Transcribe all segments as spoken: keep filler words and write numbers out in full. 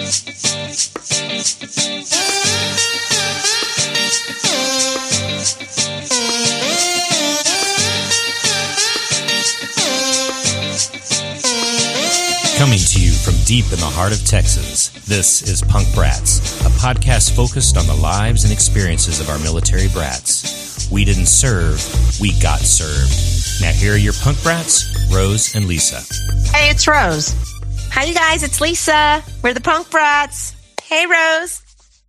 Coming to you from deep in the heart of Texas, this is Punk Brats, a podcast focused on the lives and experiences of our military brats. We didn't serve, we got served. Now here are your Punk Brats, Rose and Lisa. Hey, it's Rose. Hi, you guys. It's Lisa. We're the Punk Brats. Hey, Rose.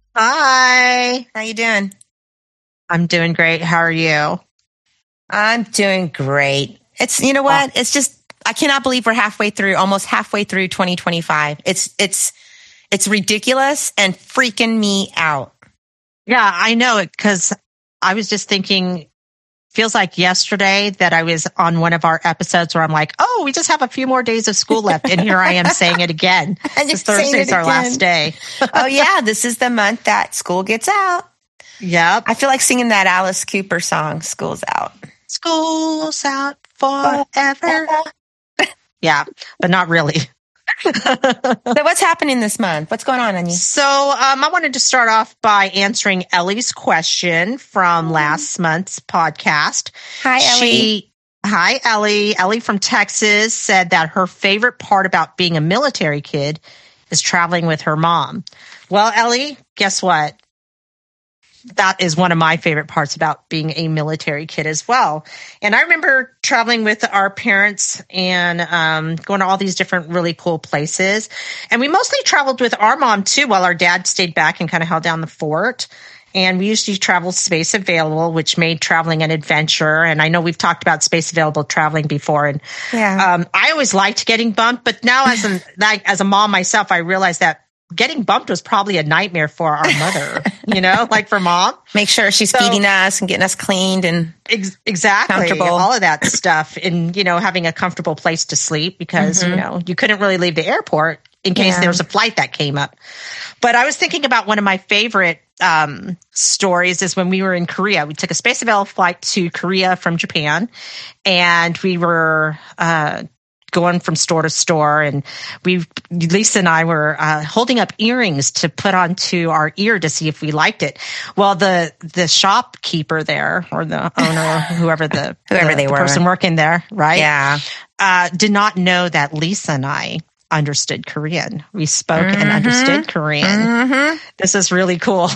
Hi. How you doing? I'm doing great. How are you? I'm doing great. It's, you know what? Oh. It's just, I cannot believe we're halfway through, almost halfway through twenty twenty-five. It's, it's, it's ridiculous and freaking me out. Yeah, I know it because I was just thinking, feels like yesterday that I was on one of our episodes where I'm like, oh, we just have a few more days of school left. And here I am saying it again. And it's Thursday's our last day. Oh, yeah. This is the month that school gets out. Yep. I feel like singing that Alice Cooper song, School's Out. School's out forever. forever. Yeah, but not really. So what's happening this month? What's going on, Anya? So um, I wanted to start off by answering Ellie's question from last month's podcast. Hi, Ellie. She, hi, Ellie. Ellie from Texas said that her favorite part about being a military kid is traveling with her mom. Well, Ellie, guess what? That is one of my favorite parts about being a military kid as well. And I remember traveling with our parents and um, going to all these different really cool places. And we mostly traveled with our mom, too, while our dad stayed back and kind of held down the fort. And we usually traveled space available, which made traveling an adventure. And I know we've talked about space available traveling before. And yeah. um, I always liked getting bumped. But now as, an, like, as a mom myself, I realized that getting bumped was probably a nightmare for our mother, you know, like for mom. Make sure she's so, feeding us and getting us cleaned and ex- exactly comfortable. All of that stuff. And, you know, having a comfortable place to sleep because, mm-hmm. you know, you couldn't really leave the airport in case yeah. there was a flight that came up. But I was thinking about one of my favorite um, stories is when we were in Korea. We took a Space Available flight to Korea from Japan, and we were uh going from store to store, and we, Lisa and I were uh, holding up earrings to put onto our ear to see if we liked it. Well, the the shopkeeper there, or the owner, whoever the whoever the, they the were, person working there, right? Yeah, uh, did not know that Lisa and I understood Korean. We spoke mm-hmm. and understood Korean. Mm-hmm. This is really cool.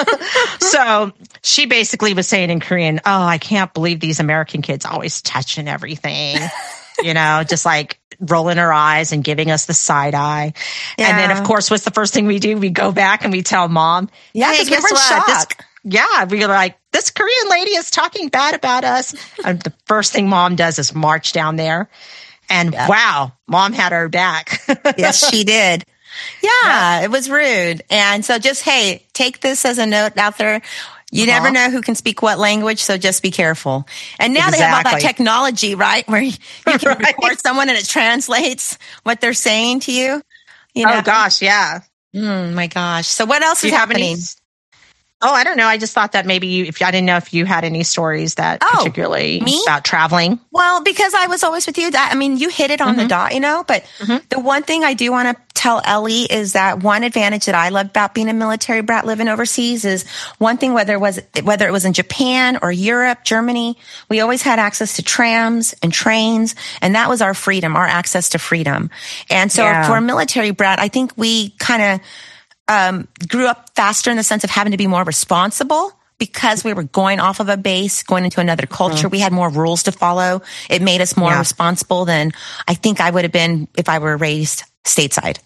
So she basically was saying in Korean, "Oh, I can't believe these American kids always touching everything." You know, just like rolling her eyes and giving us the side eye. Yeah. And then, of course, what's the first thing we do? We go back and we tell mom, yeah, hey, guess we were in what? shock. This, yeah, we're like, this Korean lady is talking bad about us. And the first thing mom does is march down there. And yeah. wow, mom had our back. Yes, she did. Yeah, yeah, it was rude. And so just, hey, take this as a note out there. You uh-huh. never know who can speak what language, so just be careful. And now exactly. they have all that technology, right, where you, you can right. record someone and it translates what they're saying to you. You know? Oh, gosh, yeah. Mm, my gosh. So what else Do is happening? Any, oh, I don't know. I just thought that maybe you, if I didn't know if you had any stories that oh, particularly me? about traveling. Well, because I was always with you. That, I mean, you hit it on mm-hmm. the dot, you know, but mm-hmm. the one thing I do want to tell Ellie is that one advantage that I love about being a military brat living overseas is one thing, whether it was, whether it was in Japan or Europe, Germany, we always had access to trams and trains, and that was our freedom, our access to freedom. And so yeah. for a military brat, I think we kind of um, grew up faster in the sense of having to be more responsible. Because we were going off of a base, going into another culture, mm-hmm. we had more rules to follow. It made us more yeah. responsible than I think I would have been if I were raised stateside.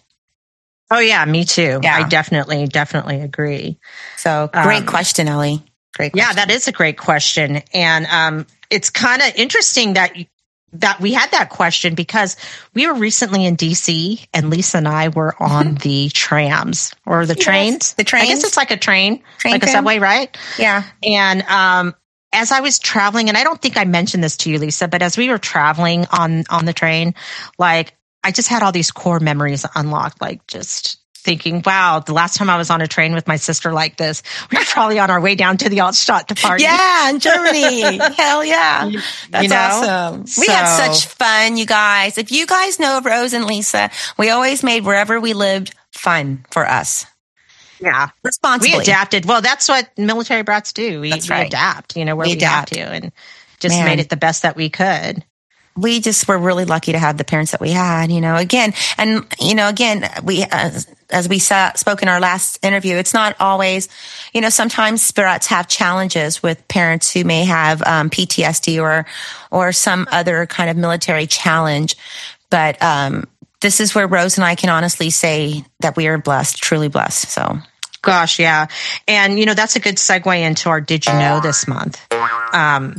Oh, yeah, me too. Yeah. I definitely, definitely agree. So great um, question, Ellie. Great question. Yeah, that is a great question. And um, it's kind of interesting that that we had that question because we were recently in D C and Lisa and I were on the trams or the yes, trains. The trains. I guess it's like a train, train like tram? a subway, right? Yeah. And um, as I was traveling, and I don't think I mentioned this to you, Lisa, but as we were traveling on, on the train, like I just had all these core memories unlocked, like just thinking, wow, the last time I was on a train with my sister like this, we were probably on our way down to the Altstadt to party. Yeah, in Germany. Hell yeah. That's you know? awesome. So, we had such fun, you guys. If you guys know Rose and Lisa, we always made wherever we lived fun for us. Yeah. Responsibly. We adapted. Well, that's what military brats do. We, That's we right. adapt, you know, where We we, adapt. have to, and just Man. made it the best that we could. We just were really lucky to have the parents that we had, you know, again, and, you know, again, we, uh, as we sa- spoke in our last interview, it's not always, you know, sometimes brats have challenges with parents who may have um, P T S D or, or some other kind of military challenge. But um, this is where Rose and I can honestly say that we are blessed, truly blessed. So. Gosh, yeah. And, you know, that's a good segue into our Did You Know this month. Um,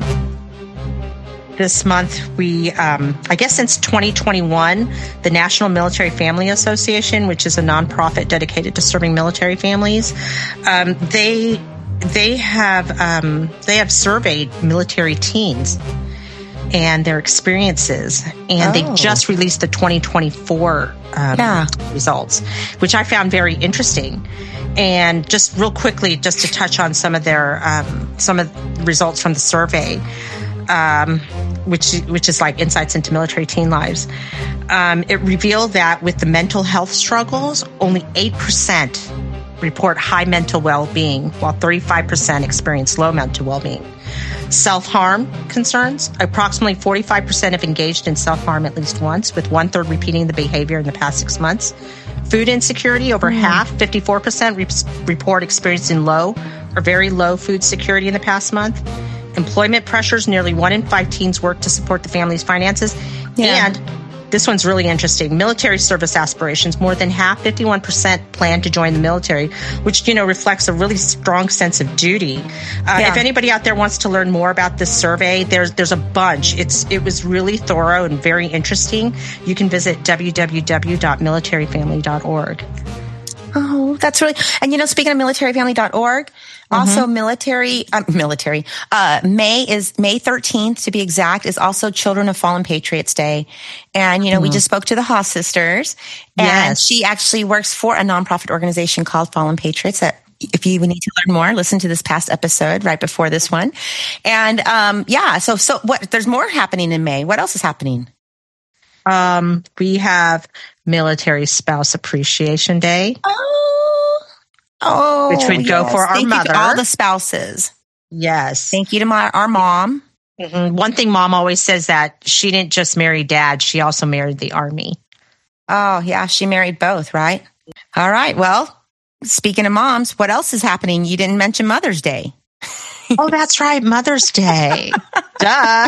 This month, we, um, I guess since twenty twenty-one, the National Military Family Association, which is a nonprofit dedicated to serving military families, um, they they have um, they have surveyed military teens and their experiences, and Oh. they just released the twenty twenty-four um, Yeah. results, which I found very interesting. And just real quickly, just to touch on some of their um, some of the results from the survey. Um, which which is like insights into military teen lives. Um, it revealed that with the mental health struggles, only eight percent report high mental well-being, while thirty-five percent experience low mental well-being. Self-harm concerns, approximately forty-five percent have engaged in self-harm at least once, with one-third repeating the behavior in the past six months. Food insecurity, over mm. half, fifty-four percent re- report experiencing low or very low food security in the past month. Employment pressures, nearly one in five teens work to support the family's finances. Yeah. And this one's really interesting. Military service aspirations, more than half, fifty-one percent plan to join the military, which, you know, reflects a really strong sense of duty. Uh, Yeah. If anybody out there wants to learn more about this survey, there's there's a bunch. It's It was really thorough and very interesting. You can visit w w w dot military family dot org. Oh, that's really, and you know, speaking of military family dot org, also military, uh, military, uh, May is May thirteenth to be exact, is also Children of Fallen Patriots Day. And, you know, we just spoke to the Haas sisters, and Yes. she actually works for a nonprofit organization called Fallen Patriots that, if you need to learn more, listen to this past episode right before this one. And, um, yeah, so, so what, there's more happening in May. What else is happening? Um, we have Military Spouse Appreciation Day. Oh, oh, Which would go for our Thank you to mother. all the spouses. Yes. Thank you to my our mom. Mhm. One thing Mom always says that she didn't just marry Dad, she also married the Army. Oh, yeah, she married both, right? All right. Well, speaking of moms, what else is happening? You didn't mention Mother's Day. Oh, that's right. Mother's Day. Duh.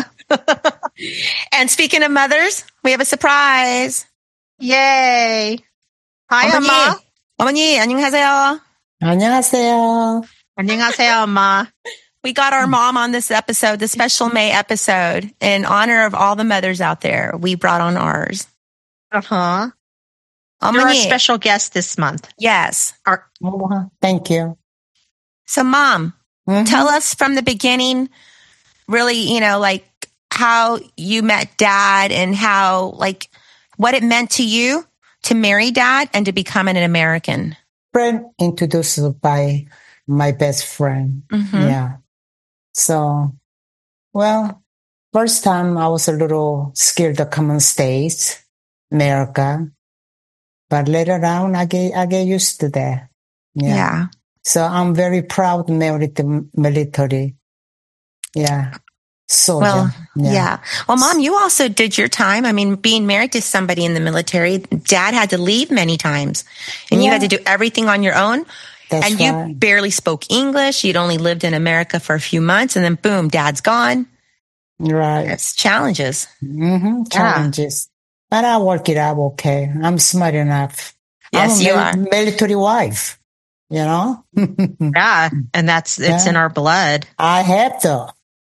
And speaking of mothers, we have a surprise. Yay. Hi, 어머니, Amma. 어머니, 안녕하세요. 안녕하세요. 안녕하세요, Amma. We got our mom on this episode, the special May episode. In honor of all the mothers out there, we brought on ours. Uh-huh. You're our 어머니, special guest this month. yes. Our, Oh, thank you. So, Mom, Mhm. tell us from the beginning, really, you know, like how you met Dad and how, like, what it meant to you to marry Dad and to become an American. Friend introduced by my best friend. Mhm. Yeah. So, well, first time I was a little scared to come on States, America. But later on, I get, I get used to that. Yeah. Yeah. So I'm very proud married the military. Yeah. Soldier. Well, yeah. Well, Mom, you also did your time. I mean, being married to somebody in the military, Dad had to leave many times and you Yeah. had to do everything on your own. That's and you right. barely spoke English. You'd only lived in America for a few months and then boom, Dad's gone. Right. It's challenges. Mm-hmm. Challenges. But I work it out okay. I'm smart enough. Yes, I'm a you mil- are. military wife, you know? yeah, and that's, it's Yeah. in our blood. I have to.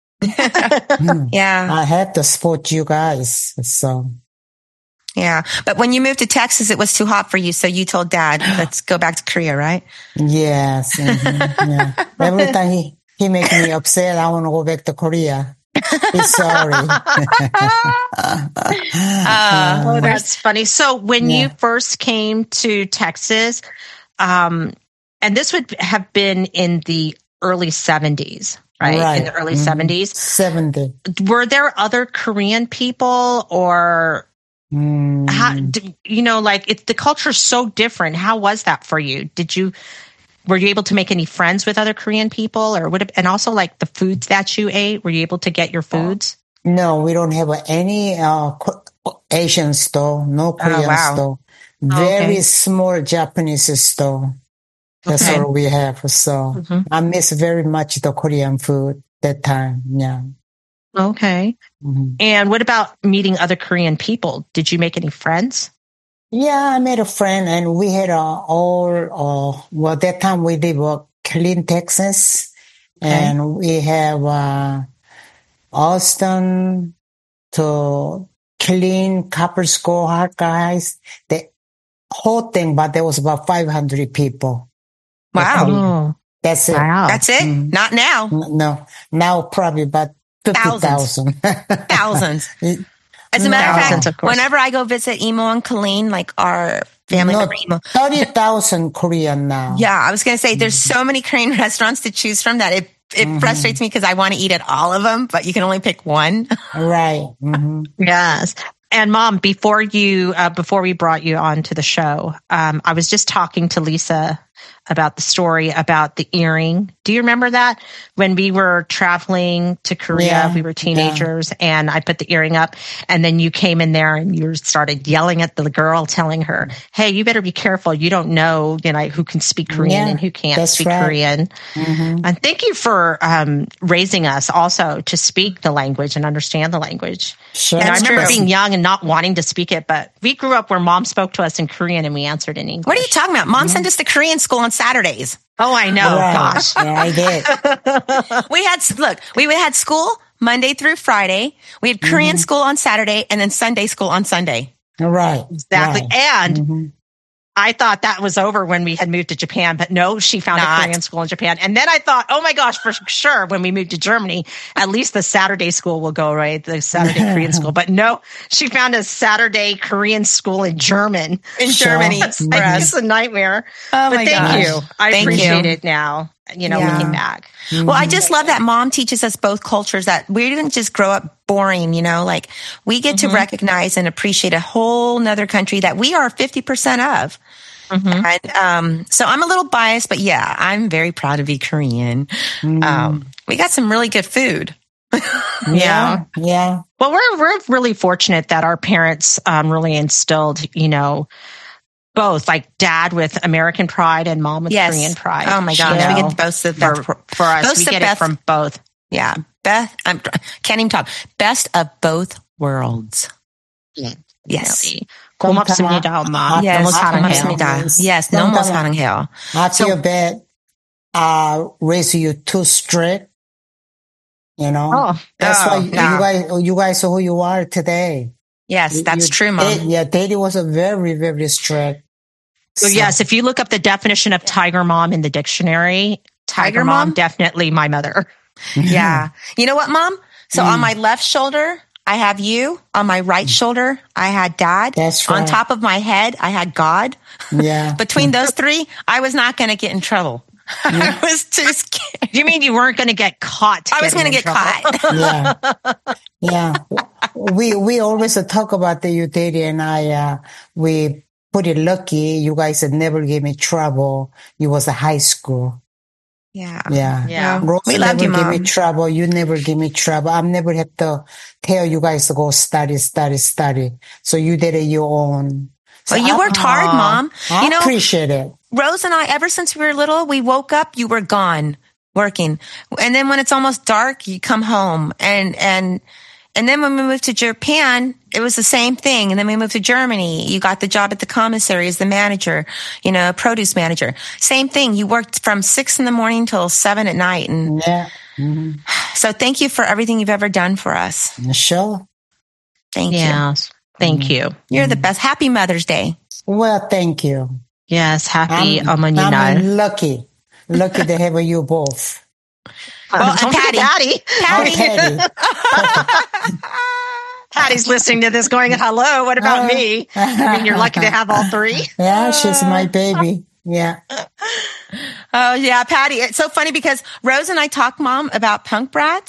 Yeah. I have to support you guys. So, Yeah. But when you moved to Texas, it was too hot for you. So you told Dad, let's go back to Korea, right? yes. mhm, yeah. Every time he, he makes me upset, I want to go back to Korea. He's sorry. Uh, Oh, that's funny. So when you Yeah. first came to Texas, um, and this would have been in the early seventies, right? In Right. the early Mhm. seventies. seventy. Were there other Korean people or Mm. How, d- you know, like it's the culture's so different. How was that for you? Did you were you able to make any friends with other Korean people, or would it, and also like the foods that you ate? Were you able to get your foods? No, we don't have any uh, Asian store, no Korean Oh, wow. store. Oh, Very okay. small Japanese store. That's Okay. all we have. So Mhm. I miss very much the Korean food that time. Yeah. Okay. Mhm. And what about meeting other Korean people? Did you make any friends? Yeah, I made a friend and we had uh, all, uh, well, that time we live in Killeen, Texas. Okay. And we have uh, Austin to Killeen, Copper School, Hard Guys, the whole thing, but there was about five hundred people. Wow. Oh, That's it. wow. That's it. Mhm. Not now. N- No, now probably about fifty thousand. Thousands. As a matter of Thousands, fact, of course. whenever I go visit Emo and Colleen, like our family No, member Emo, thirty thousand Korean now. yeah, I was going to say there's so many Korean restaurants to choose from that it it Mhm. frustrates me because I want to eat at all of them, but you can only pick one. Right. hmm Yes. And Mom, before you, uh, before we brought you on to the show, um, I was just talking to Lisa about the story about the earring. Do you remember that when we were traveling to Korea? Yeah, We were teenagers, and I put the earring up, and then you came in there and you started yelling at the girl, telling her, "Hey, you better be careful. You don't know, you know, who can speak Korean Yeah, and who can't that's speak right. Korean." hmm And thank you for um, raising us also to speak the language and understand the language. Sure. You know, I That's remember true. being young and not wanting to speak it, but we grew up where Mom spoke to us in Korean and we answered in English. What are you talking about? Mom sent us to Korean school on Saturdays. Oh, I know. Right. Gosh. Yeah, I did. We had, look, we had school Monday through Friday. We had Korean Mhm. school on Saturday and then Sunday school on Sunday. Right. Exactly. Right. And Mhm. I thought that was over when we had moved to Japan, but no, she found Not. a Korean school in Japan. And then I thought, oh my gosh, for sure, when we moved to Germany, at least the Saturday school will go, right? The Saturday Korean school. But no, she found a Saturday Korean school in German. In Sure. Germany. It's, for like, us. it's a nightmare. Oh but my thank gosh. you. I Thank appreciate you. it now, you know, Yeah. looking back. Well, I just love that Mom teaches us both cultures, that we didn't just grow up boring, you know, like we get to recognize and appreciate a whole nother country that we are fifty percent of. Mhm. And um, so I'm a little biased, but yeah, I'm very proud to be Korean. Um, we got some really good food. Yeah. Yeah. Well, we're we're really fortunate that our parents um, really instilled, you know, both like dad with American pride and mom with Yes. Korean pride. Oh my you gosh, we know, get both of for, Beth. for us. both We of get Beth- it from both. Yeah, Beth. I can't even talk. Best of both worlds. Yes. Definitely. 고맙습니다, 엄마. Yes. 너무 사랑해요. 고맙습니다. Yes. 너무 사랑해요. I So- feel bad. I raise you too strict. You know. Oh, That's Oh, why you no. guys, you guys are who you are today. Yes, that's You- true, Mom. Dad- yeah, Daddy was a very, very strict. so yes, if you look up the definition of tiger mom in the dictionary, tiger, Tiger mom, mom? definitely my mother. Yeah. You know what, Mom? So Mm. on my left shoulder, I have you. On my right shoulder, I had Dad. That's On right. top of my head, I had God. Yeah. Between those three, I was not going to get in trouble. I was too scared. You mean you weren't going to get caught? I was going getting to in get trouble? caught. Yeah. Yeah. We, we always talk about the you, Daddy and I, uh, we pretty lucky. You guys had never gave me trouble. You was a high school. Yeah. Yeah. Yeah. Rose We never loved you, give me Mom. trouble. You never give me trouble. I've never had to tell you guys to go study, study, study. So you did it your own. So Well, you I, worked hard, Aw. Mom. I You know, appreciate it. Rose and I, ever since we were little, we woke up, you were gone working. And then when it's almost dark, you come home. And, and, and then when we moved to Japan, it was the same thing. And then we moved to Germany. You got the job at the commissary as the manager, you know, produce manager. Same thing. You worked from six in the morning till seven at night. And Yeah. hmm so thank you for everything you've ever done for us. Sure. Thank you. Yes. Thank you. You're the best. Happy Mother's Day. Well, thank you. Yes. Happy I'm, 어머니 날. I'm lucky. Lucky to have you both. Well, Don't forget Patty. Patty. Patty. Patty. Patty's listening to this going, hello, what about Oh. me? I mean, you're lucky to have all three. Yeah, she's my baby. Yeah. Oh yeah, Patty. It's so funny because Rose and I talk, Mom, about Punk Brats,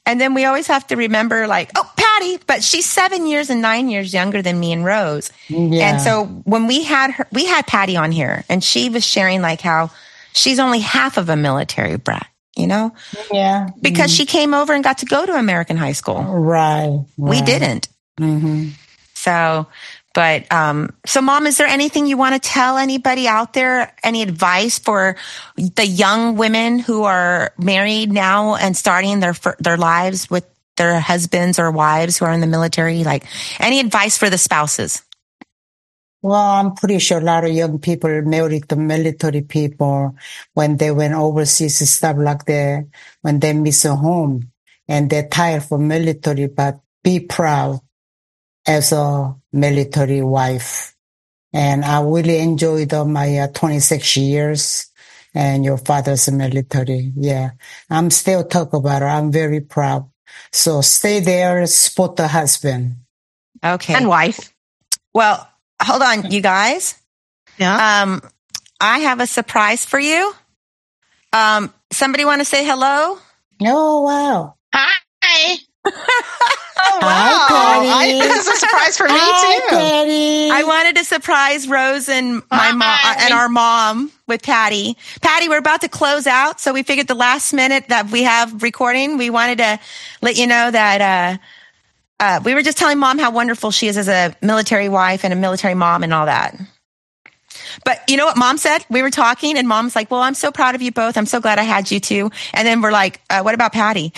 And then we always have to remember, like, oh, Patty, but she's seven years and nine years younger than me and Rose. Yeah. And so when we had her, we had Patty on here, and she was sharing like how she's only half of a military brat, you know? Yeah. Because mm-hmm. she came over and got to go to American high school. Right. right. We didn't. Mm-hmm. So, but, um, so Mom, is there anything you want to tell anybody out there? Any advice for the young women who are married now and starting their, their lives with their husbands or wives who are in the military? Like, any advice for the spouses? Well, I'm pretty sure a lot of young people married the military people when they went overseas and stuff like that, when they miss a home and they're tired for military, but be proud as a military wife. And I really enjoyed uh, my uh, twenty-six years and your father's military. Yeah. I'm still talk about it. I'm very proud. So stay there, support the husband. Okay. And wife. Well, hold on, you guys. Yeah. Um, I have a surprise for you. Um, somebody want to say hello? Oh, wow. Hi. Oh, wow. Hi, I, this is a surprise for me, Hi, too. Patty. I wanted to surprise Rose and my mom and our mom with Patty. Patty, we're about to close out, so we figured the last minute that we have recording, we wanted to let you know that uh, uh, we were just telling Mom how wonderful she is as a military wife and a military mom and all that. But you know what Mom said? We were talking, and Mom's like, "Well, I'm so proud of you both. I'm so glad I had you too." And then we're like, uh, "What about Patty?"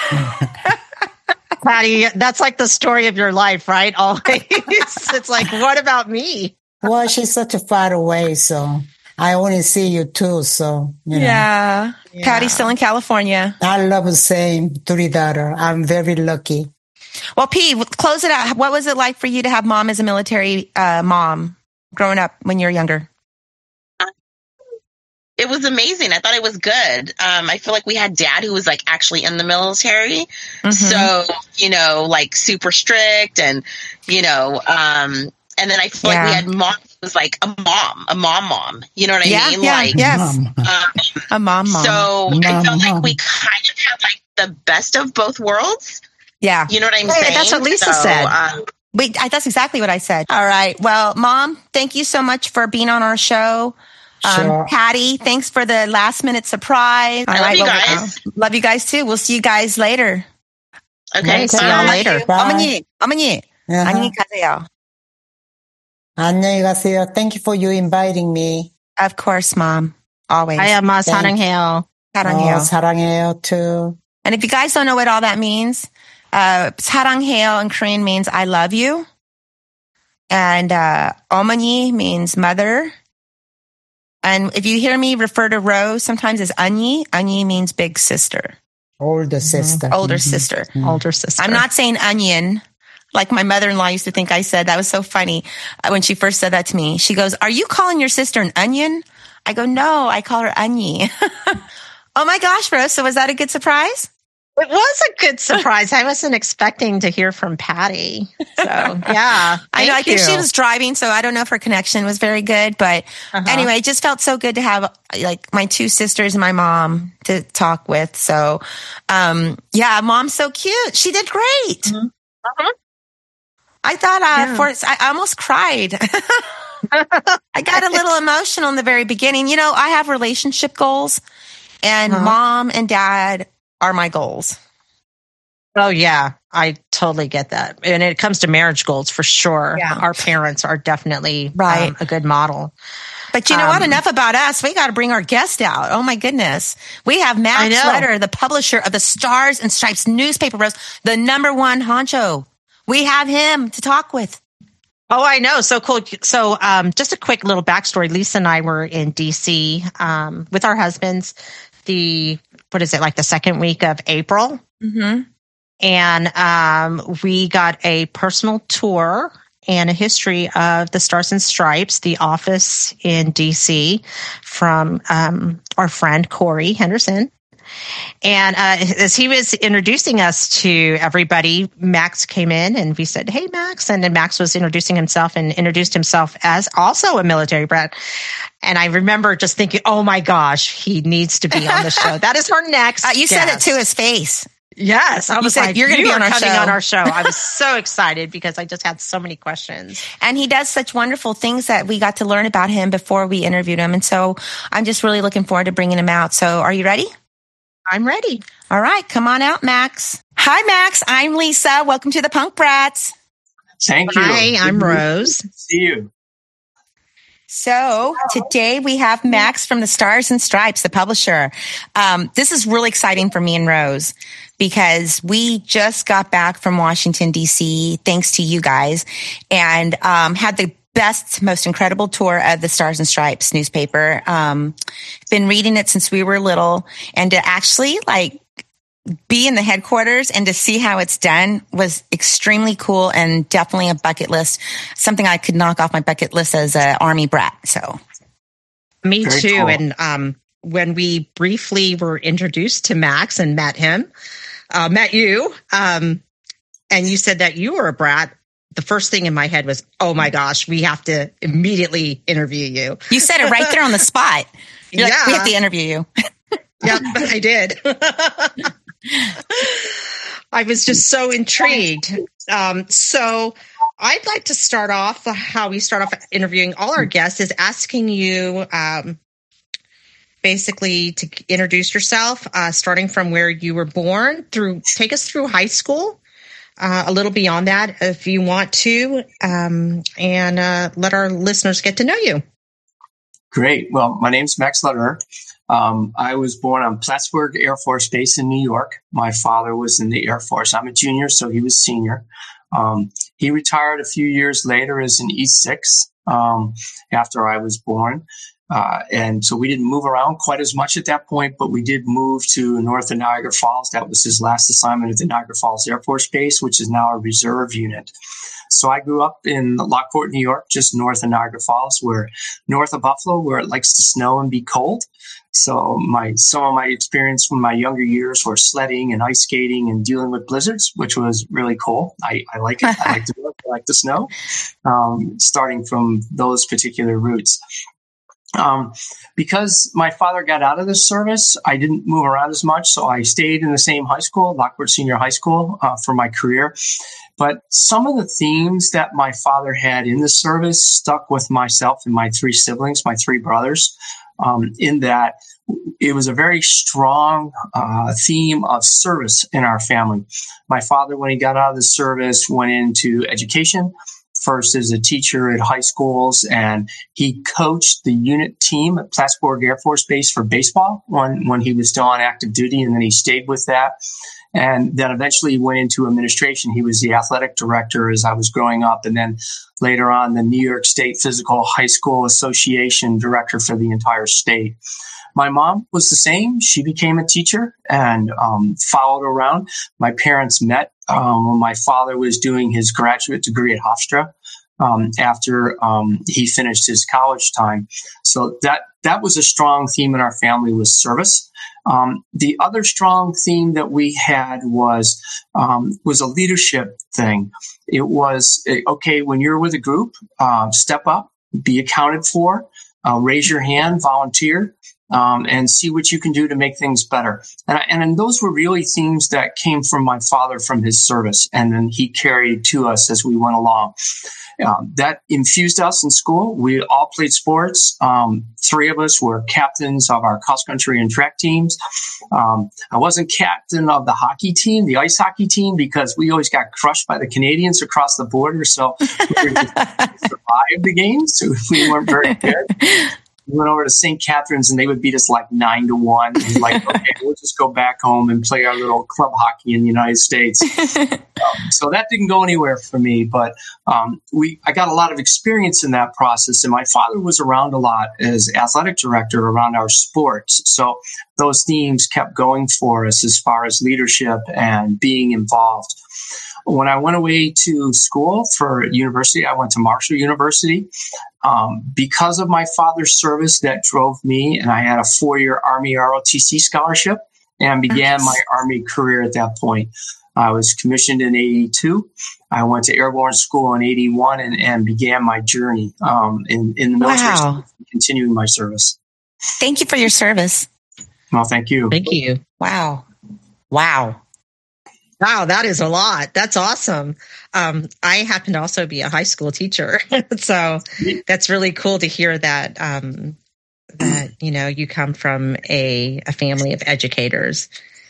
Patty, that's like the story of your life, right? Always. It's like, what about me? Well, she's such a far away, so I only see you too, so, you know. Yeah. yeah. Patty's still in California. I love the same three daughter. I'm very lucky. Well, P, close it out. What was it like for you to have Mom as a military uh, mom growing up when you were younger? It was amazing. I thought it was good. Um, I feel like we had Dad who was like actually in the military. Mm-hmm. So, you know, like super strict and, you know, um, and then I feel yeah. like we had Mom who was like a mom, a mom mom. You know what I yeah, mean? Yeah, like yes. um, a mom mom. So mom, I felt mom. like we kind of had like the best of both worlds. Yeah. You know what I'm hey, saying? That's what Lisa so, said. Um, Wait, I, that's exactly what I said. All right. Well, Mom, thank you so much for being on our show. Sure. Um, Patty, thanks for the last minute surprise. I All love right, you well, guys. uh, love you guys too. We'll see you guys later. Okay. Okay, see y'all later. 어머니, 어머니, Uh-huh. 안녕히 가세요. 안녕히 가세요. Thank you for you inviting me. Of course, Mom. Always. I am uh, Thank 사랑해요. 사랑해요. Oh, 사랑해요 too. And if you guys don't know what all that means, uh, 사랑해요 in Korean means I love you. And uh, 어머니 means mother. And if you hear me refer to Rose sometimes as Anyi, Anyi means big sister. Older sister. Mm-hmm. Older Mm-hmm. sister. Mm-hmm. Older sister. I'm not saying onion, like my mother-in-law used to think I said. That was so funny when she first said that to me. She goes, "Are you calling your sister an onion?" I go, "No, I call her Anyi." Oh my gosh, Rose. So was that a good surprise? It was a good surprise. I wasn't expecting to hear from Patty. So, yeah. I know. I think you. she was driving, so I don't know if her connection was very good. But Uh-huh. anyway, it just felt so good to have like my two sisters and my mom to talk with. So, um, yeah, Mom's so cute. She did great. Mhm. Uh-huh. I thought uh, Yeah. for I almost cried. I got a little emotional in the very beginning. You know, I have relationship goals, and Uh-huh. Mom and Dad are my goals. Oh, yeah. I totally get that. And it comes to marriage goals for sure. Yeah. Our parents are definitely Right. um, a good model. But you know what? Um, Enough about us. We got to bring our guest out. Oh my goodness. We have I Max know. Letter, the publisher of the Stars and Stripes newspaper, Rose, the number one honcho. We have him to talk with. Oh, I know. So cool. So um, just a quick little backstory. Lisa and I were in D C um, with our husbands the, what is it, like the second week of April. Mm-hmm. And um, we got a personal tour and a history of the Stars and Stripes, the office in D C, from um, our friend Corey Henderson. And uh, as he was introducing us to everybody, Max came in and we said, "Hey, Max." And then Max was introducing himself and introduced himself as also a military brat. And I remember just thinking, oh my gosh, he needs to be on the show. That is our next Uh, you said it guest. to his face. Yes, I You was said like, you're gonna you be are on our coming show. on our show. I was so excited because I just had so many questions. And he does such wonderful things that we got to learn about him before we interviewed him. And so I'm just really looking forward to bringing him out. So are you ready? I'm ready. All right. Come on out, Max. Hi, Max. I'm Lisa. Welcome to the Punk Brats. Thank you. Hi, I'm Rose. Good to see you. So today we have Max from the Stars and Stripes, the publisher. Um, this is really exciting for me and Rose because we just got back from Washington, D C, thanks to you guys, and um, had the best, most incredible tour of the Stars and Stripes newspaper. Um, been reading it since we were little, and to actually like be in the headquarters and to see how it's done was extremely cool and definitely a bucket list, something I could knock off my bucket list as an Army brat. So, me Very too. cool. And um, when we briefly were introduced to Max and met him, uh, met you, um, and you said that you were a brat, the first thing in my head was, oh my gosh, we have to immediately interview you. you said it right there on the spot. You're Yeah. like, we have to interview you. Yep, I did. I was just so intrigued. Um, so I'd like to start off how we start off interviewing all our guests is asking you um, basically to introduce yourself, uh, starting from where you were born through, take us through high school, uh, a little beyond that if you want to, um, and uh, let our listeners get to know you. Great. Well, my name's Max Lederer. Um, I was born on Plattsburgh Air Force Base in New York. My father was in the Air Force. I'm a junior, so he was senior. Um, he retired a few years later as an E six um, after I was born. Uh, and so we didn't move around quite as much at that point, but we did move to north of Niagara Falls. That was his last assignment at the Niagara Falls Air Force Base, which is now a reserve unit. So I grew up in Lockport, New York, just north of Niagara Falls, where north of Buffalo, where it likes to snow and be cold. So my some of my experience from my younger years were sledding and ice skating and dealing with blizzards, which was really cool. I, I like it. I like to do it. I like the snow, um, starting from those particular routes. Um, because my father got out of the service, I didn't move around as much. So I stayed in the same high school, Lockport Senior High School, uh, for my career. But some of the themes that my father had in the service stuck with myself and my three siblings, my three brothers, um, in that it was a very strong uh, theme of service in our family. My father, when he got out of the service, went into education, first as a teacher at high schools, and he coached the unit team at Plattsburgh Air Force Base for baseball when, when he was still on active duty, and then he stayed with that. And then eventually he went into administration. He was the athletic director as I was growing up, and then later on the New York State Physical High School Association director for the entire state. My mom was the same. She became a teacher and um, followed around. My parents met um, when my father was doing his graduate degree at Hofstra um, after um, he finished his college time. So that that was a strong theme in our family, was service. Um, the other strong theme that we had was um, was a leadership thing. It was, okay, when you're with a group, uh, step up, be accounted for, uh, raise your hand, volunteer. Um, and see what you can do to make things better. And, and, and those were really themes that came from my father from his service, and then he carried to us as we went along. Um, that infused us in school. We all played sports. Um, three of us were captains of our cross country and track teams. Um, I wasn't captain of the hockey team, the ice hockey team, because we always got crushed by the Canadians across the border. So we were just survive the games. So we weren't very good. We went over to Saint Catharines and they would beat us like nine to one. And like, okay, we'll just go back home and play our little club hockey in the United States. um, so that didn't go anywhere for me, but um, we I got a lot of experience in that process. And my father was around a lot as athletic director around our sports. So those themes kept going for us as far as leadership and being involved. When I went away to school for university, I went to Marshall University. Um, because of my father's service, that drove me, and I had a four-year Army R O T C scholarship and began my Army career at that point. I was commissioned in eighty-two. I went to airborne school in eighty-one and, and began my journey um, in, in the military, Wow. continuing my service. Thank you for your service. Well, thank you. Thank you. Wow. Wow. Wow, that is a lot. That's awesome. Um, I happen to also be a high school teacher, so that's really cool to hear that. Um, that you know you come from a, a family of educators.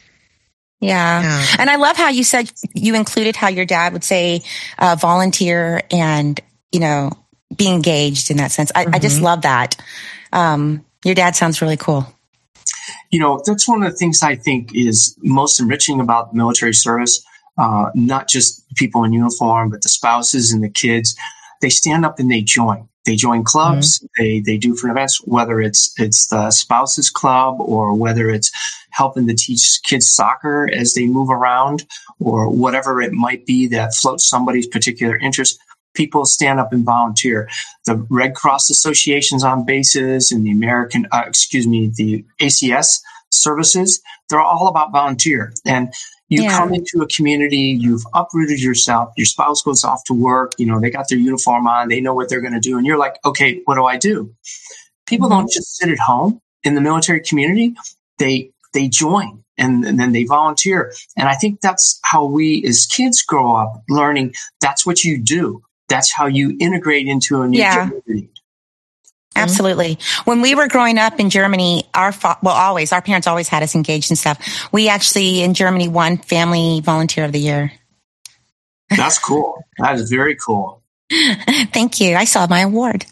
Yeah. yeah, and I love how you said you included how your dad would say uh, volunteer and you know be engaged in that sense. I, mm-hmm. I just love that. Um, your dad sounds really cool. You know, that's one of the things I think is most enriching about military service, uh, not just people in uniform, but the spouses and the kids. They stand up and they join. They join clubs. Mm-hmm. They they do different events, whether it's it's the spouses club or whether it's helping to teach kids soccer as they move around or whatever it might be that floats somebody's particular interest. People stand up and volunteer. The Red Cross associations on bases and the American, uh, excuse me, the A C S services, they're all about volunteer. And you yeah. come into a community, you've uprooted yourself, your spouse goes off to work, you know, they got their uniform on, they know what they're going to do. And you're like, okay, what do I do? People mm-hmm. don't just sit at home in the military community. They, they join. And, and then they volunteer. And I think that's how we as kids grow up learning that's what you do. That's how you integrate into a new yeah. community. Absolutely. When we were growing up in Germany, our fa- well, always our parents always had us engaged in stuff. We actually in Germany won Family Volunteer of the Year. That's cool. That is very cool. Thank you. I saw my award.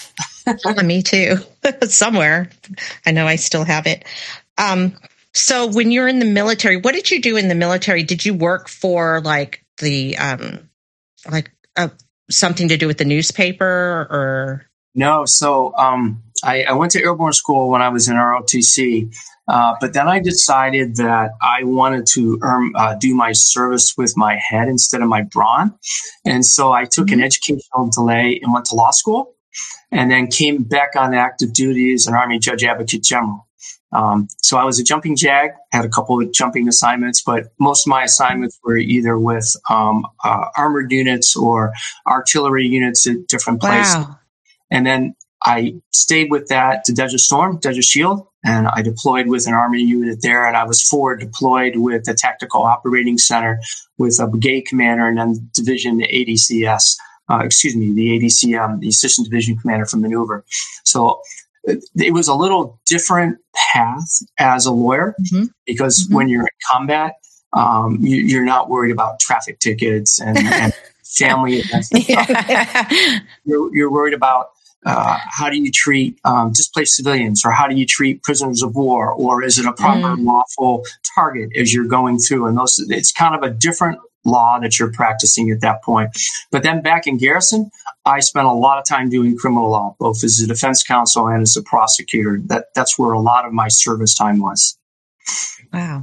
Me too. Somewhere. I know I still have it. Um, so when you're in the military, what did you do in the military? Did you work for like the um, like uh, something to do with the newspaper or? No. So um, I, I went to airborne school when I was in R O T C, uh, but then I decided that I wanted to earn, uh, do my service with my head instead of my brawn. And so I took mm-hmm. an educational delay and went to law school and then came back on active duty as an Army Judge Advocate General. Um, so I was a jumping jag, had a couple of jumping assignments, but most of my assignments were either with um, uh, armored units or artillery units at different places. Wow. And then I stayed with that to Desert Storm, Desert Shield, and I deployed with an Army unit there. And I was forward deployed with the Tactical Operating Center with a brigade commander and then division A D C S, uh, excuse me, the A D C M, the Assistant Division Commander for Maneuver. So it was a little different path as a lawyer mm-hmm. because mm-hmm. when you're in combat, um, you, you're not worried about traffic tickets and, and family events. And yeah. you're, you're worried about uh, how do you treat um, displaced civilians, or how do you treat prisoners of war, or is it a proper mm. lawful target as you're going through? And those, it's kind of a different law that you're practicing at that point. But then back in garrison, I spent a lot of time doing criminal law, both as a defense counsel and as a prosecutor. That that's where a lot of my service time was. Wow.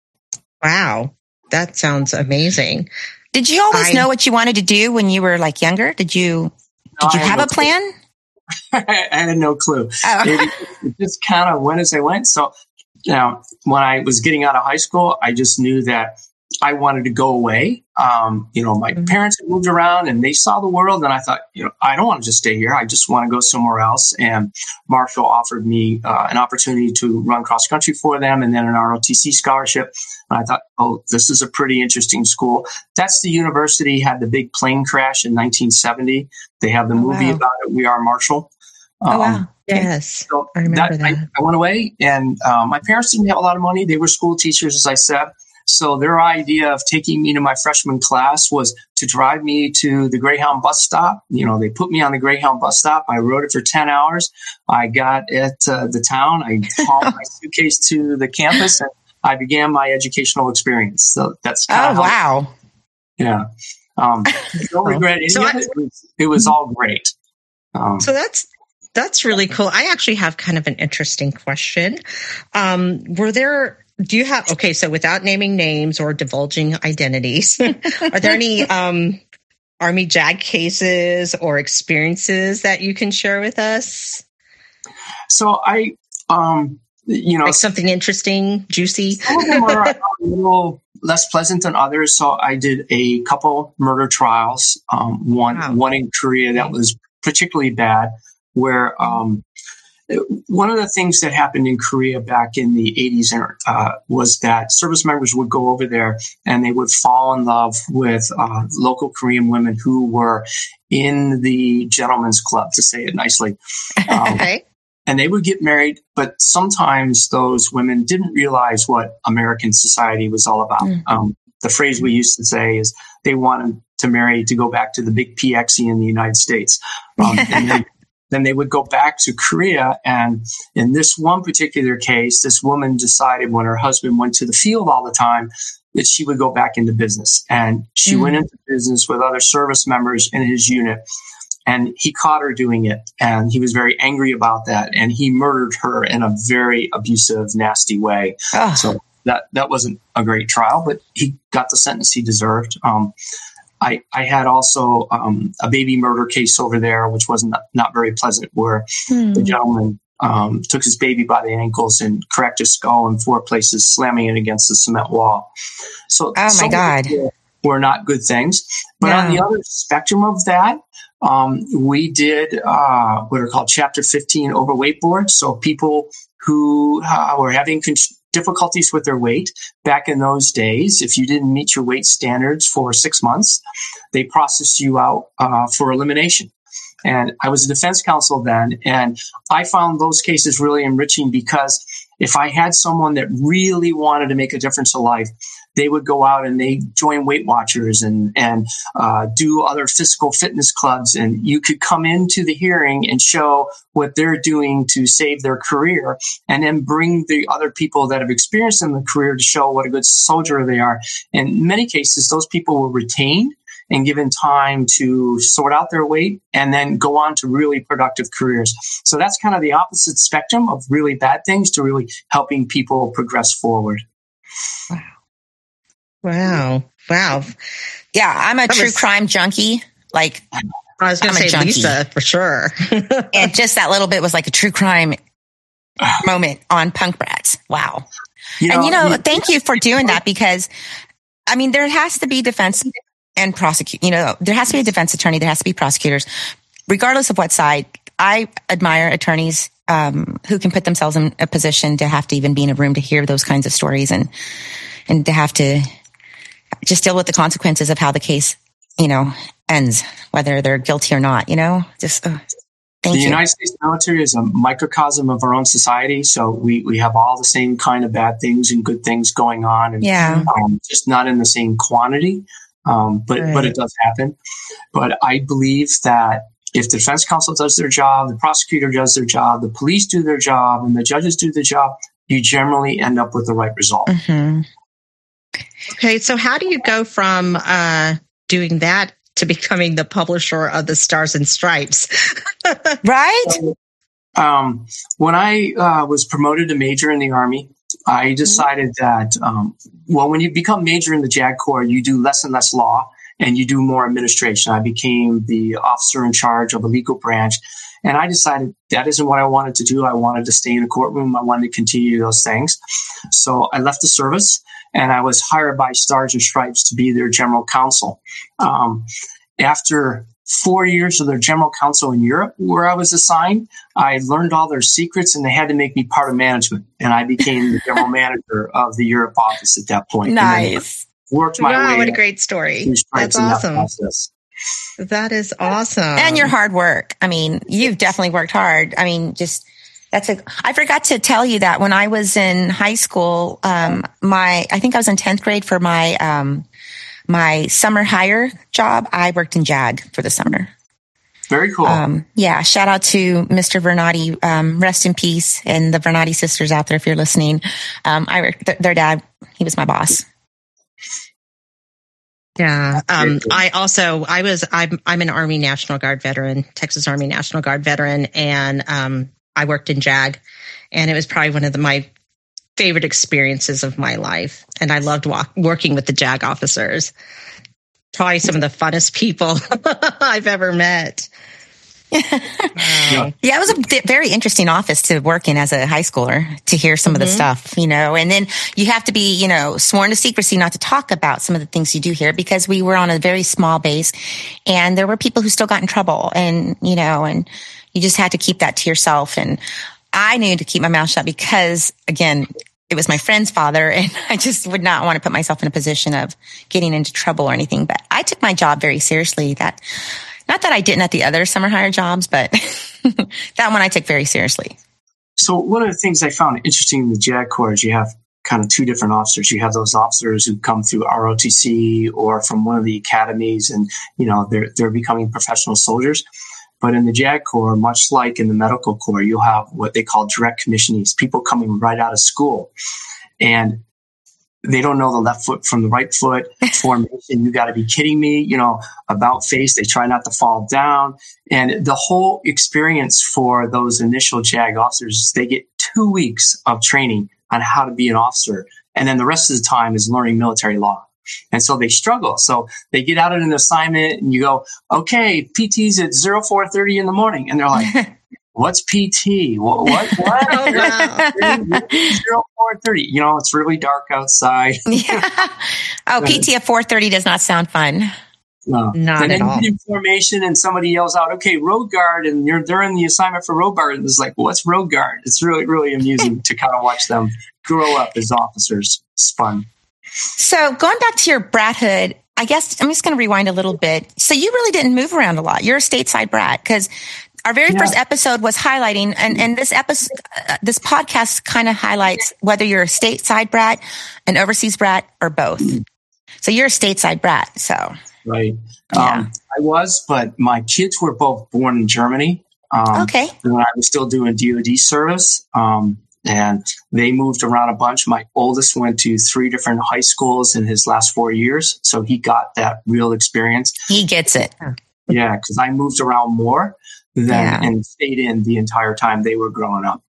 Wow. That sounds amazing. Did you always I, know what you wanted to do when you were like younger? Did you did you have no a plan? I had no clue. Oh. It, it just kind of went as I went. So, you know, when I was getting out of high school, I just knew that I wanted to go away. Um, you know, my mm-hmm. parents had moved around and they saw the world, and I thought, you know, I don't want to just stay here. I just want to go somewhere else. And Marshall offered me uh, an opportunity to run cross country for them, and then an R O T C scholarship. And I thought, oh, this is a pretty interesting school. That's the university had the big plane crash in nineteen seventy. They have the oh, movie wow. about it, We Are Marshall. Um, oh, wow. Yes. So I remember that. that. I, I went away, and um, my parents didn't have a lot of money. They were school teachers, as I said. So their idea of taking me to my freshman class was to drive me to the Greyhound bus stop. You know, they put me on the Greyhound bus stop. I rode it for ten hours. I got at uh, the town. I hauled my suitcase to the campus, and I began my educational experience. So that's kind oh, wow. It, yeah. Um, no regret. So I, it, was, it was all great. Um, so that's that's really cool. I actually have kind of an interesting question. Um, were there... Do you have, okay, so without naming names or divulging identities, are there any um, Army JAG cases or experiences that you can share with us? So I, um, you know. Like something interesting, juicy? Some of them are a little less pleasant than others. So I did a couple murder trials, um, one, wow. one in Korea that was particularly bad, where um, one of the things that happened in Korea back in the eighties uh, was that service members would go over there and they would fall in love with uh, local Korean women who were in the gentleman's club, to say it nicely. Um, Okay. And they would get married, but sometimes those women didn't realize what American society was all about. Mm. Um, the phrase we used to say is they wanted to marry to go back to the big P X E in the United States. Um, and then, then they would go back to Korea. And in this one particular case, this woman decided when her husband went to the field all the time that she would go back into business. And she mm. went into business with other service members in his unit. And he caught her doing it, and he was very angry about that, and he murdered her in a very abusive, nasty way. Oh. So that that wasn't a great trial, but he got the sentence he deserved. Um, I, I had also um, a baby murder case over there, which was not, not very pleasant, where hmm. the gentleman um, took his baby by the ankles and cracked his skull in four places, slamming it against the cement wall. So, oh my God. Were not good things. But no. On the other spectrum of that, Um, we did uh, what are called Chapter fifteen overweight boards. So people who uh, were having con- difficulties with their weight back in those days, if you didn't meet your weight standards for six months, they processed you out uh, for elimination. And I was a defense counsel then, and I found those cases really enriching because if I had someone that really wanted to make a difference in life, they would go out and they join Weight Watchers and and uh, do other physical fitness clubs, and you could come into the hearing and show what they're doing to save their career, and then bring the other people that have experienced in the career to show what a good soldier they are. In many cases, those people were retained and given time to sort out their weight and then go on to really productive careers. So that's kind of the opposite spectrum of really bad things to really helping people progress forward. Wow. Wow. Wow. Yeah, I'm a that true was, crime junkie. Like, I was going to say Lisa, for sure. And just that little bit was like a true crime moment on Punk Brats. Wow. You know, and, you know, you, thank you for doing that because, I mean, there has to be defense and prosecute. You know, there has to be a defense attorney. There has to be prosecutors, regardless of what side. I admire attorneys um, who can put themselves in a position to have to even be in a room to hear those kinds of stories and and to have to just deal with the consequences of how the case, you know, ends, whether they're guilty or not, you know, just, uh, thank the you. The United States military is a microcosm of our own society. So we, we have all the same kind of bad things and good things going on, and yeah. um, just not in the same quantity. Um, but, right. but it does happen. But I believe that if the defense counsel does their job, the prosecutor does their job, the police do their job, and the judges do their job, you generally end up with the right result. Mm-hmm. Okay, so how do you go from uh, doing that to becoming the publisher of the Stars and Stripes? Right? So, um, when I uh, was promoted to major in the Army, I decided mm-hmm. that, um, well, when you become major in the JAG Corps, you do less and less law and you do more administration. I became the officer in charge of a legal branch. And I decided that isn't what I wanted to do. I wanted to stay in a courtroom. I wanted to continue those things. So I left the service and I was hired by Stars and Stripes to be their general counsel. Um, after four years of their general counsel in Europe, where I was assigned, I learned all their secrets and they had to make me part of management. And I became the general manager of the Europe office at that point. Nice. Worked my wow, way. What a great story. That's awesome. That, that is awesome. And your hard work. I mean, you've definitely worked hard. I mean, just that's a, I forgot to tell you that when I was in high school, um, my, I think I was in tenth grade for my, um, my summer hire job. I worked in JAG for the summer. Very cool. Um, yeah. Shout out to Mister Vernati. Um, rest in peace. And the Vernati sisters out there, if you're listening. Um, I worked, th- their dad, he was my boss. Yeah. Um, I also, I was, I'm, I'm an Army National Guard veteran, Texas Army National Guard veteran. And, um, I worked in JAG, and it was probably one of the, my favorite experiences of my life. And I loved walk, working with the JAG officers. Probably some of the funnest people I've ever met. Wow. Yeah, it was a very interesting office to work in as a high schooler, to hear some mm-hmm. of the stuff, you know, and then you have to be, you know, sworn to secrecy not to talk about some of the things you do here, because we were on a very small base and there were people who still got in trouble, and, you know, and you just had to keep that to yourself. And I knew to keep my mouth shut because, again, it was my friend's father, and I just would not want to put myself in a position of getting into trouble or anything. But I took my job very seriously. That, not that I didn't at the other summer hire jobs, but that one I took very seriously. So one of the things I found interesting in the JAG Corps is you have kind of two different officers. You have those officers who come through R O T C or from one of the academies, and you know they're they're becoming professional soldiers. But in the JAG Corps, much like in the medical corps, you'll have what they call direct commissionees, people coming right out of school. And they don't know the left foot from the right foot, formation. You got to be kidding me, you know, about face. They try not to fall down. And the whole experience for those initial JAG officers, they get two weeks of training on how to be an officer. And then the rest of the time is learning military law. And so they struggle. So they get out of an assignment and you go, okay, P T's at zero four thirty in the morning. And they're like, what's P T? What? What? what? Oh, wow. zero four thirty. You know, it's really dark outside. Yeah. Oh, P T at four thirty does not sound fun. No. Not and at then all. you get information and somebody yells out, okay, road guard. And you're, they're in the assignment for road guard. And it's like, what's road guard? It's really, really amusing to kind of watch them grow up as officers. It's fun. So going back to your brathood, I guess I'm just going to rewind a little bit. So you really didn't move around a lot. You're a stateside brat, because our very yeah. first episode was highlighting, and, and this episode, uh, this podcast kind of highlights whether you're a stateside brat, an overseas brat, or both. So you're a stateside brat. So right, yeah. um, I was, but my kids were both born in Germany. Um, okay, when I was still doing D O D service. Um, And they moved around a bunch. My oldest went to three different high schools in his last four years. So he got that real experience. He gets it. Yeah, because I moved around more than Yeah. and stayed in the entire time they were growing up.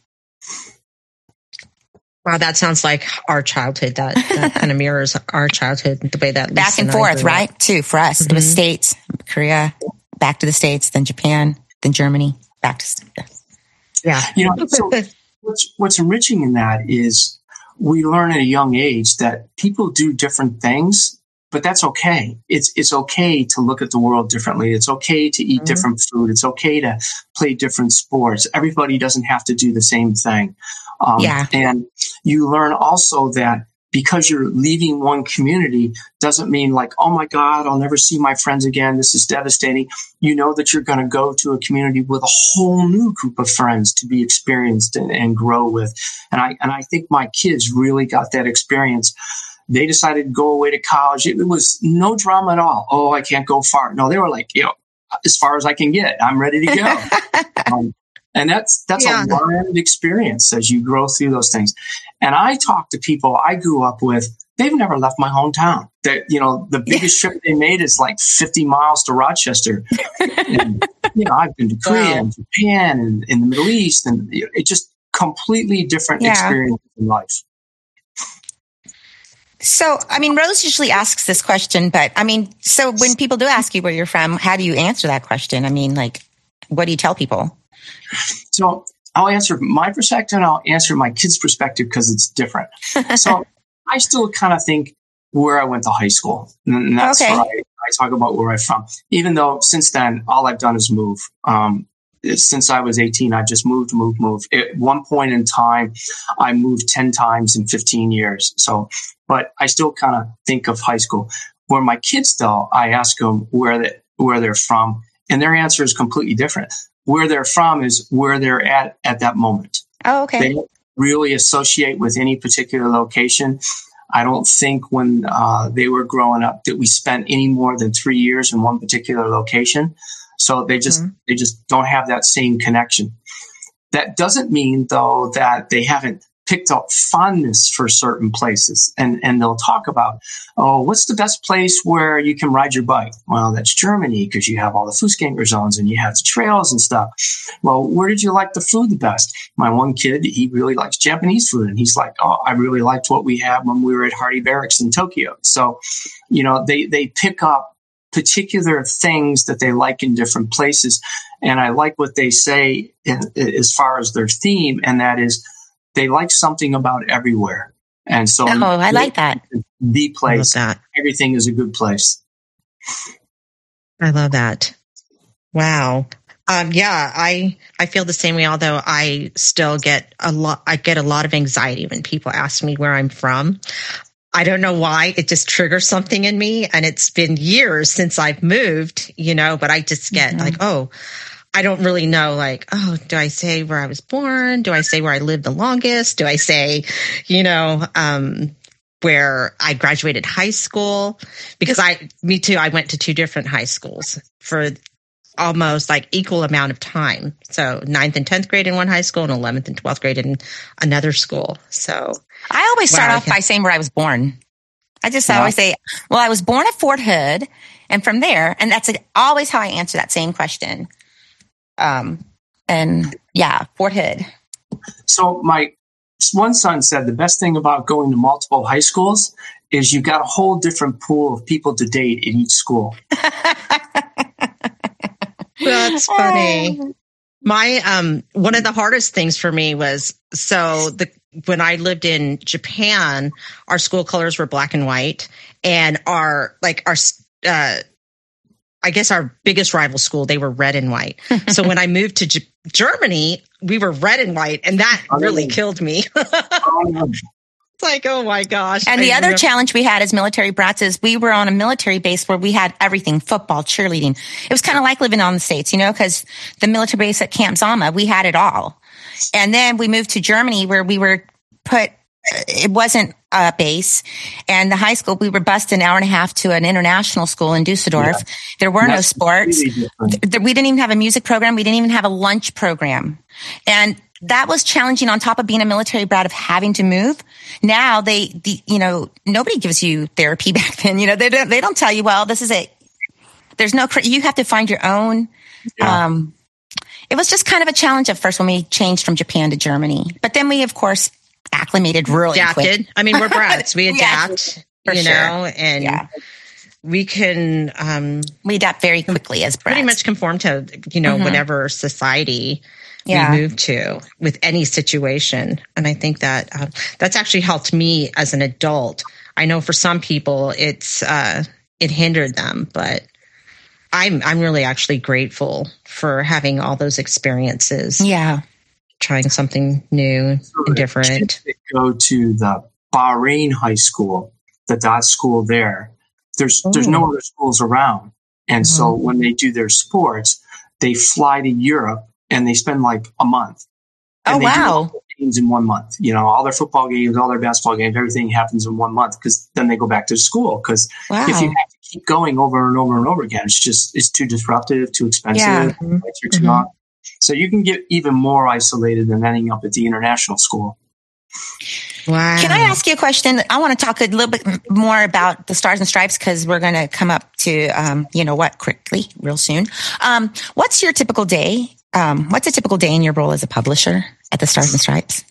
Wow, that sounds like our childhood. That, that kind of mirrors our childhood, the way that Back Lisa and I forth, grew right? up. Too, for us. Mm-hmm. It was States, Korea, back to the States, then Japan, then Germany, back to Yeah. You know, so what's, what's enriching in that is we learn at a young age that people do different things, but that's okay. It's it's okay to look at the world differently. It's okay to eat mm-hmm. different food. It's okay to play different sports. Everybody doesn't have to do the same thing. Um, yeah. And you learn also that because you're leaving one community doesn't mean like, oh my God, I'll never see my friends again. This is devastating. You know that you're going to go to a community with a whole new group of friends to be experienced and, and grow with. And I, and I think my kids really got that experience. They decided to go away to college. It was no drama at all. Oh, I can't go far. No, they were like, you know, as far as I can get, I'm ready to go. um, And that's that's yeah. a learned experience as you grow through those things. And I talk to people I grew up with, they've never left my hometown. That you know, the biggest yeah. trip they made is like fifty miles to Rochester. And, you know, I've been to Korea wow. and Japan and in the Middle East, and it's just completely different yeah. experience in life. So, I mean, Rose usually asks this question, but I mean, so when people do ask you where you're from, how do you answer that question? I mean, like, what do you tell people? So I'll answer my perspective and I'll answer my kids' perspective because it's different. So I still kind of think where I went to high school. And that's okay. where I, I talk about where I'm from. Even though since then, all I've done is move. Um, since I was eighteen, I just moved, moved, moved. At one point in time, I moved ten times in fifteen years. So, but I still kind of think of high school. Where my kids, though, I ask them where, they, where they're from, and their answer is completely different. Where they're from is where they're at at that moment. Oh, okay. They don't really associate with any particular location. I don't think when uh, they were growing up that we spent any more than three years in one particular location. So they just mm-hmm. they just don't have that same connection. That doesn't mean, though, that they haven't picked up fondness for certain places. And, and they'll talk about, oh, what's the best place where you can ride your bike? Well, that's Germany because you have all the Fußgänger zones and you have the trails and stuff. Well, where did you like the food the best? My one kid, he really likes Japanese food. And he's like, oh, I really liked what we had when we were at Hardy Barracks in Tokyo. So, you know, they, they pick up particular things that they like in different places. And I like what they say in, as far as their theme, and that is, they like something about everywhere. And so oh, I like that. The place, that. Everything is a good place. I love that. Wow. Um, yeah, I, I feel the same way, although I still get a lot, I get a lot of anxiety when people ask me where I'm from. I don't know why. It just triggers something in me. And it's been years since I've moved, you know, but I just get mm-hmm. like, oh, I don't really know, like, oh, do I say where I was born? Do I say where I lived the longest? Do I say, you know, um, where I graduated high school? Because I, me too, I went to two different high schools for almost like equal amount of time. So ninth and tenth grade in one high school and eleventh and twelfth grade in another school. So I always start wow, off by saying where I was born. I just yeah. always say, well, I was born at Fort Hood, and from there, and that's always how I answer that same question. Um, and yeah, Fort Hood. So my one son said the best thing about going to multiple high schools is you got a whole different pool of people to date in each school. That's funny. My, um, one of the hardest things for me was, so the, when I lived in Japan, our school colors were black and white, and our, like our, uh, I guess our biggest rival school, they were red and white. So when I moved to G- Germany, we were red and white, and that really killed me. It's like, oh my gosh. And the I other remember- challenge we had as military brats is we were on a military base where we had everything, football, cheerleading. It was kind of like living on the States, you know, because the military base at Camp Zama, we had it all. And then we moved to Germany where we were put, it wasn't a base. And the high school, we were bused an hour and a half to an international school in Dusseldorf. Yeah. There were no sports. Really we didn't even have a music program. We didn't even have a lunch program. And that was challenging on top of being a military brat of having to move. Now they, the, you know, nobody gives you therapy back then. You know, they don't, they don't tell you, well, this is it. There's no, you have to find your own. Yeah. Um, it was just kind of a challenge at first when we changed from Japan to Germany, but then we, of course, acclimated really adapted. quick. I mean, we're brats. We adapt, yeah, you sure. know, and yeah. we can, um, we adapt very quickly as brats. Pretty much conform to, you know, mm-hmm. whatever society yeah. we move to with any situation. And I think that uh, that's actually helped me as an adult. I know for some people it's, uh, it hindered them, but I'm, I'm really actually grateful for having all those experiences. Yeah. Trying something new so and different. Go to the Bahrain High School, the dot school there. There's, Ooh. there's no other schools around. And mm-hmm. so when they do their sports, they fly to Europe and they spend like a month. And oh, they wow. do all their games in one month. You know, all their football games, all their basketball games, everything happens in one month because then they go back to school. Because wow. if you have to keep going over and over and over again, it's just, it's too disruptive, too expensive. Yeah. Mm-hmm. You're too long. So you can get even more isolated than ending up at the international school. Wow. Can I ask you a question? I want to talk a little bit more about the Stars and Stripes because we're going to come up to, um, you know what, quickly, real soon. Um, what's your typical day? Um, what's a typical day in your role as a publisher at the Stars and Stripes?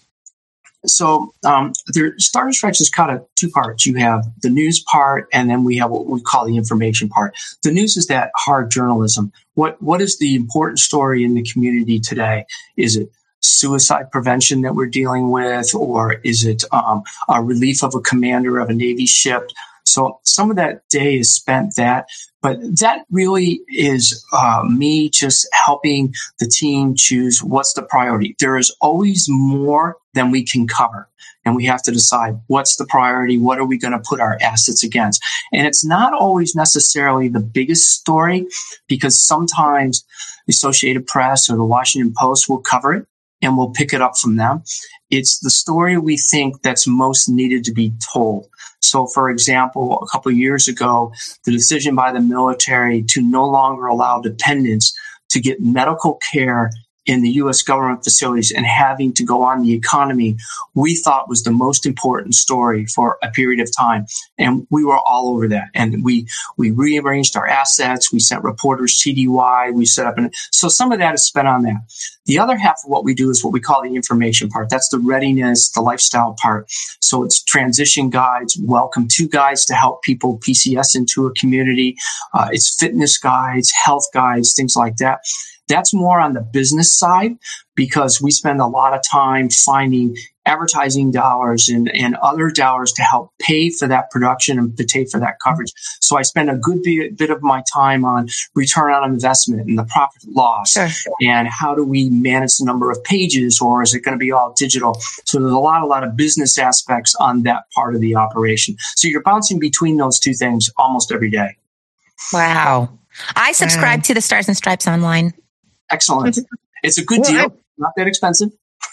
So um, the Stars and Stripes is kind of two parts. You have the news part, and then we have what we call the information part. The news is that hard journalism. What What is the important story in the community today? Is it suicide prevention that we're dealing with, or is it um, a relief of a commander of a Navy ship? So some of that day is spent that, but that really is uh, me just helping the team choose what's the priority. There is always more than we can cover, and we have to decide what's the priority, what are we going to put our assets against. And it's not always necessarily the biggest story, because sometimes the Associated Press or the Washington Post will cover it, and we'll pick it up from them. It's the story we think that's most needed to be told. So, for example, a couple of years ago, the decision by the military to no longer allow dependents to get medical care in the U S government facilities and having to go on the economy, we thought was the most important story for a period of time. And we were all over that. And we, we rearranged our assets. We sent reporters T D Y. We set up, and so some of that is spent on that. The other half of what we do is what we call the information part. That's the readiness, the lifestyle part. So it's transition guides, welcome to guides to help people P C S into a community. Uh, it's fitness guides, health guides, things like that. That's more on the business side because we spend a lot of time finding advertising dollars and, and other dollars to help pay for that production and to pay for that coverage. So I spend a good bit, bit of my time on return on investment and the profit loss sure. and how do we manage the number of pages, or is it going to be all digital? So there's a lot, a lot of business aspects on that part of the operation. So you're bouncing between those two things almost every day. Wow. I subscribe wow. to the Stars and Stripes online. Excellent. It's a good well, deal. I, Not that expensive.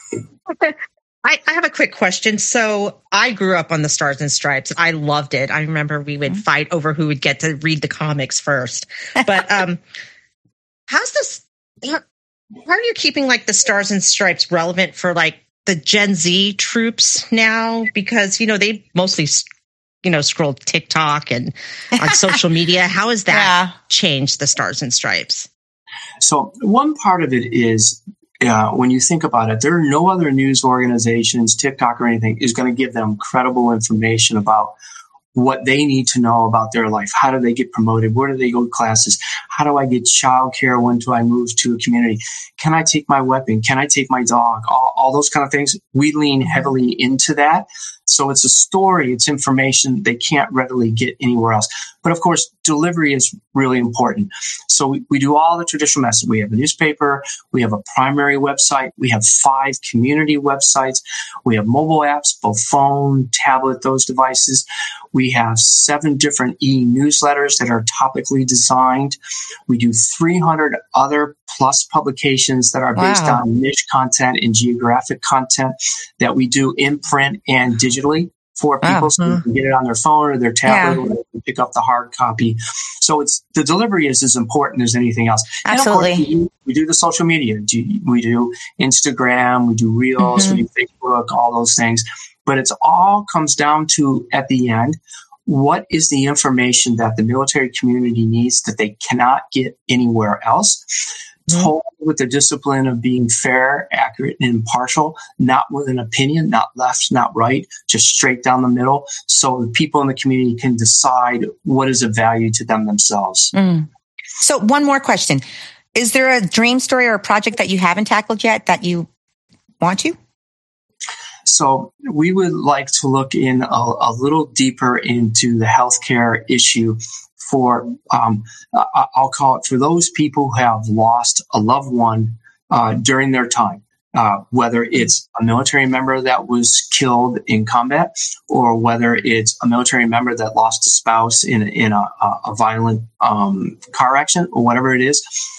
I, I have a quick question. So I grew up on the Stars and Stripes. I loved it. I remember we would fight over who would get to read the comics first. But um, how's this? How, how are you keeping like the Stars and Stripes relevant for like the Gen Z troops now? Because, you know, they mostly, you know, scroll TikTok and on social media. How has that yeah. changed the Stars and Stripes? So one part of it is, Uh, when you think about it, there are no other news organizations, TikTok or anything, is going to give them credible information about what they need to know about their life. How do they get promoted? Where do they go to classes? How do I get childcare? When do I move to a community? Can I take my weapon? Can I take my dog? All, all those kind of things. We lean heavily into that. So it's a story, it's information they can't readily get anywhere else. But of course, delivery is really important. So we, we do all the traditional methods. We have a newspaper, we have a primary website, we have five community websites, we have mobile apps, both phone, tablet, those devices. We have seven different e-newsletters that are topically designed. We do three hundred other plus publications that are based wow. on niche content and geographic content that we do in print and digitally for people wow. so they can get it on their phone or their tablet yeah. or they can pick up the hard copy. So it's the delivery is as important as anything else. Absolutely. And of course, we, do, we do the social media. We do Instagram, we do Reels, mm-hmm. we do Facebook, all those things. But it's all comes down to, at the end, what is the information that the military community needs that they cannot get anywhere else? Mm-hmm. Told with the discipline of being fair, accurate, and impartial, not with an opinion, not left, not right, just straight down the middle, so the people in the community can decide what is of value to them themselves. Mm. So one more question. Is there a dream story or a project that you haven't tackled yet that you want to? So we would like to look in a, a little deeper into the healthcare issue for, um, I'll call it for those people who have lost a loved one uh, during their time, uh, whether it's a military member that was killed in combat or whether it's a military member that lost a spouse in, in a, a violent um, car accident or whatever it is.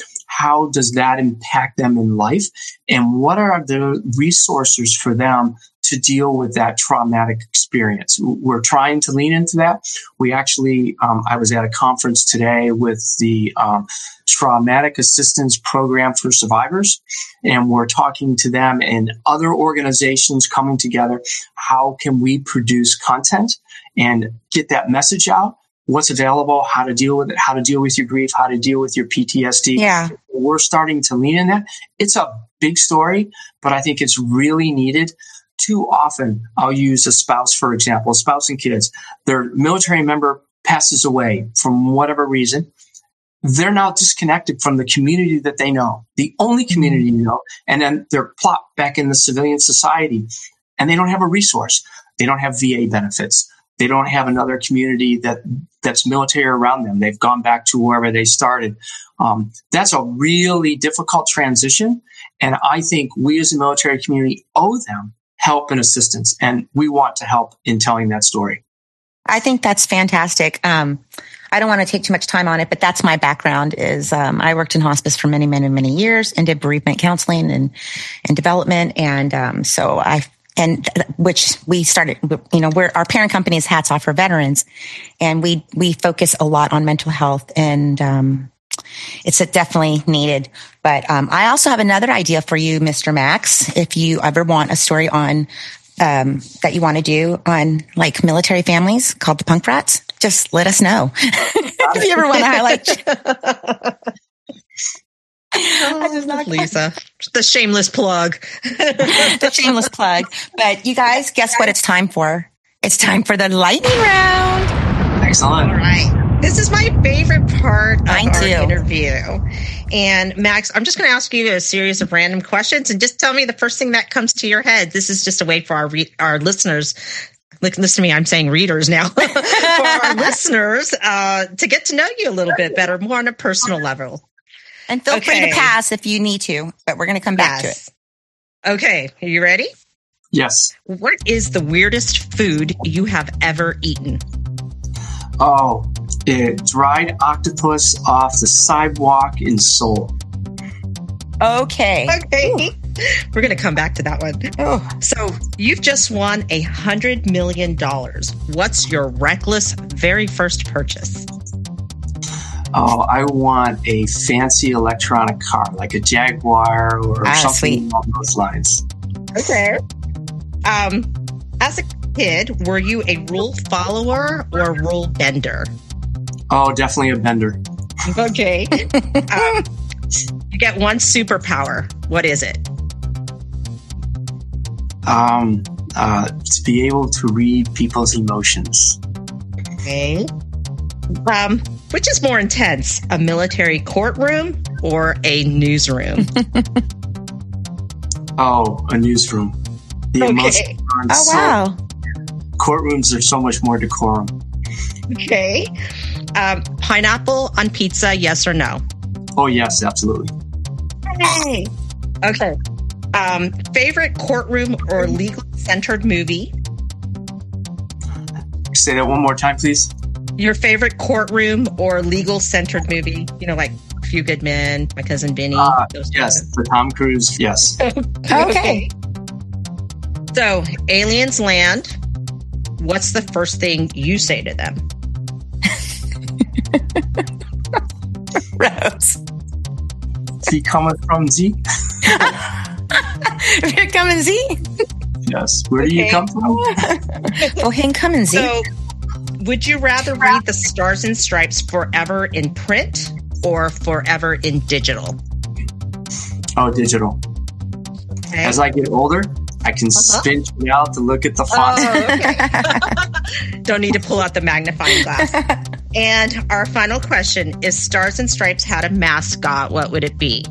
How does that impact them in life? And what are the resources for them to deal with that traumatic experience? We're trying to lean into that. We actually, um, I was at a conference today with the um, Traumatic Assistance Program for Survivors, and we're talking to them and other organizations coming together. How can we produce content and get that message out? What's available, how to deal with it, how to deal with your grief, how to deal with your P T S D. Yeah. We're starting to lean in that. It's a big story, but I think it's really needed. Too often, I'll use a spouse, for example, a spouse and kids. Their military member passes away from whatever reason. They're now disconnected from the community that they know, the only community you know, and then they're plopped back in the civilian society, and they don't have a resource. They don't have V A benefits. They don't have another community that that's military around them. They've gone back to wherever they started. Um, that's a really difficult transition. And I think we as a military community owe them help and assistance. And we want to help in telling that story. I think that's fantastic. Um, I don't want to take too much time on it, but that's my background is um, I worked in hospice for many, many, many years and did bereavement counseling and, and development. And um, so I And which we started, you know, we're, our parent company is Hats Off for Veterans, and we, we focus a lot on mental health, and um, it's a definitely needed. But um, I also have another idea for you, Mister Max. If you ever want a story on um, that you want to do on like military families called the Punk Brats, just let us know. If you ever want to highlight. I just not Lisa. The shameless plug. The shameless plug. But you guys, guess what it's time for? It's time for the lightning round. Excellent. All right. This is my favorite part of Mine our too. interview. And Max, I'm just going to ask you a series of random questions and just tell me the first thing that comes to your head. This is just a way for our re- our listeners. Look, listen to me. I'm saying readers now. For our listeners uh, to get to know you a little bit better, more on a personal level. And feel free Okay. to pass if you need to, but we're going to come back to it. Yes. Okay. Are you ready? Yes. What is the weirdest food you have ever eaten? Oh, it dried octopus off the sidewalk in Seoul. Okay. Okay. We're going to come back to that one. Oh. So you've just won a hundred million dollars. What's your reckless very first purchase? Oh, I want a fancy electronic car, like a Jaguar or Ah, something sweet. along those lines. Okay. Um, as a kid, were you a rule follower or a rule bender? Oh, definitely a bender. Okay. um, you get one superpower. What is it? Um, uh, to be able to read people's emotions. Okay. Um, which is more intense, a military courtroom or a newsroom? Oh, a newsroom. The Okay. emotions aren't Oh, so- wow. Courtrooms are so much more decorum. Okay. Um, pineapple on pizza, yes or no? Oh, yes, absolutely. Hey. Okay. Um, favorite courtroom or legal centered movie? Say that one more time, please. Your favorite courtroom or legal centered movie? You know, like Few Good Men, My Cousin Vinny. Uh, those yes, kinds the Tom Cruise. Yes. of- Okay. So, aliens land. What's the first thing you say to them? Rose. Is he coming from Z? Here coming Z. Yes. Where do you Okay. come from? Oh, him coming Z. So, would you rather read the Stars and Stripes forever in print or forever in digital? Oh, digital. Okay. As I get older, I can Uh-huh. spin it out to look at the font. Oh, okay. Don't need to pull out the magnifying glass. And our final question is Stars and Stripes had a mascot. What would it be?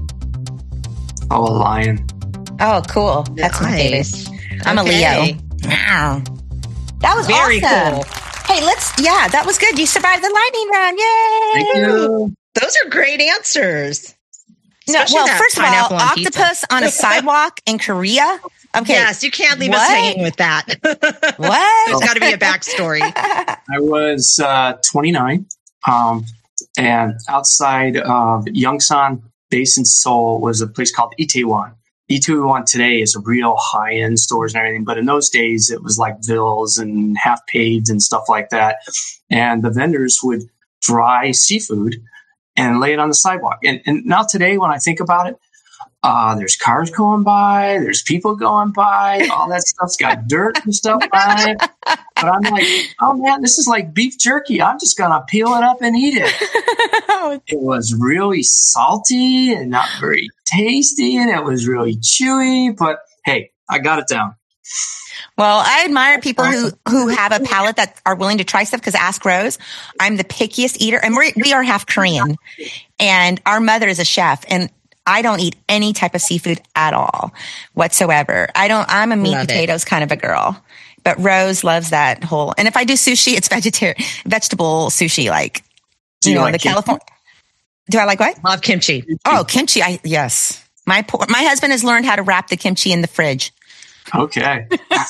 Oh, a lion. Oh, cool. That's my Nice. favorite. I'm Okay. a Leo. Wow. That was Very awesome. cool. Hey, let's, yeah, that was good. You survived the lightning round. Yay. Thank you. Those are great ansers. No, Especially well, that first of all, pineapple on pizza. octopus on a sidewalk in Korea. Okay. Yes, you can't leave us What? hanging with that. What? There's got to be a backstory. I was uh, twenty-nine, um, and outside of Yongsan Base in Seoul was a place called Itaewon. Itaewon today is a real high-end stores and everything, but in those days it was like villas and half-paved and stuff like that. And the vendors would dry seafood and lay it on the sidewalk. And, and now today, when I think about it, Uh, there's cars going by, there's people going by, all that stuff's got dirt and stuff on it. But I'm like, oh man, this is like beef jerky. I'm just going to peel it up and eat it. It was really salty and not very tasty, and it was really chewy, but hey, I got it down. Well, I admire people who, who have a palate that are willing to try stuff because ask Rose. I'm the pickiest eater, and we're, we are half Korean, and our mother is a chef, and I don't eat any type of seafood at all whatsoever. I don't, I'm a meat Love it. potatoes kind of a girl, but Rose loves that whole, and if I do sushi, it's vegetarian, vegetable sushi, like, Do you, you know, like the kimchi? California. Do I like what? Love kimchi. Oh, kimchi. I, yes. My, poor, my husband has learned how to wrap the kimchi in the fridge. Okay.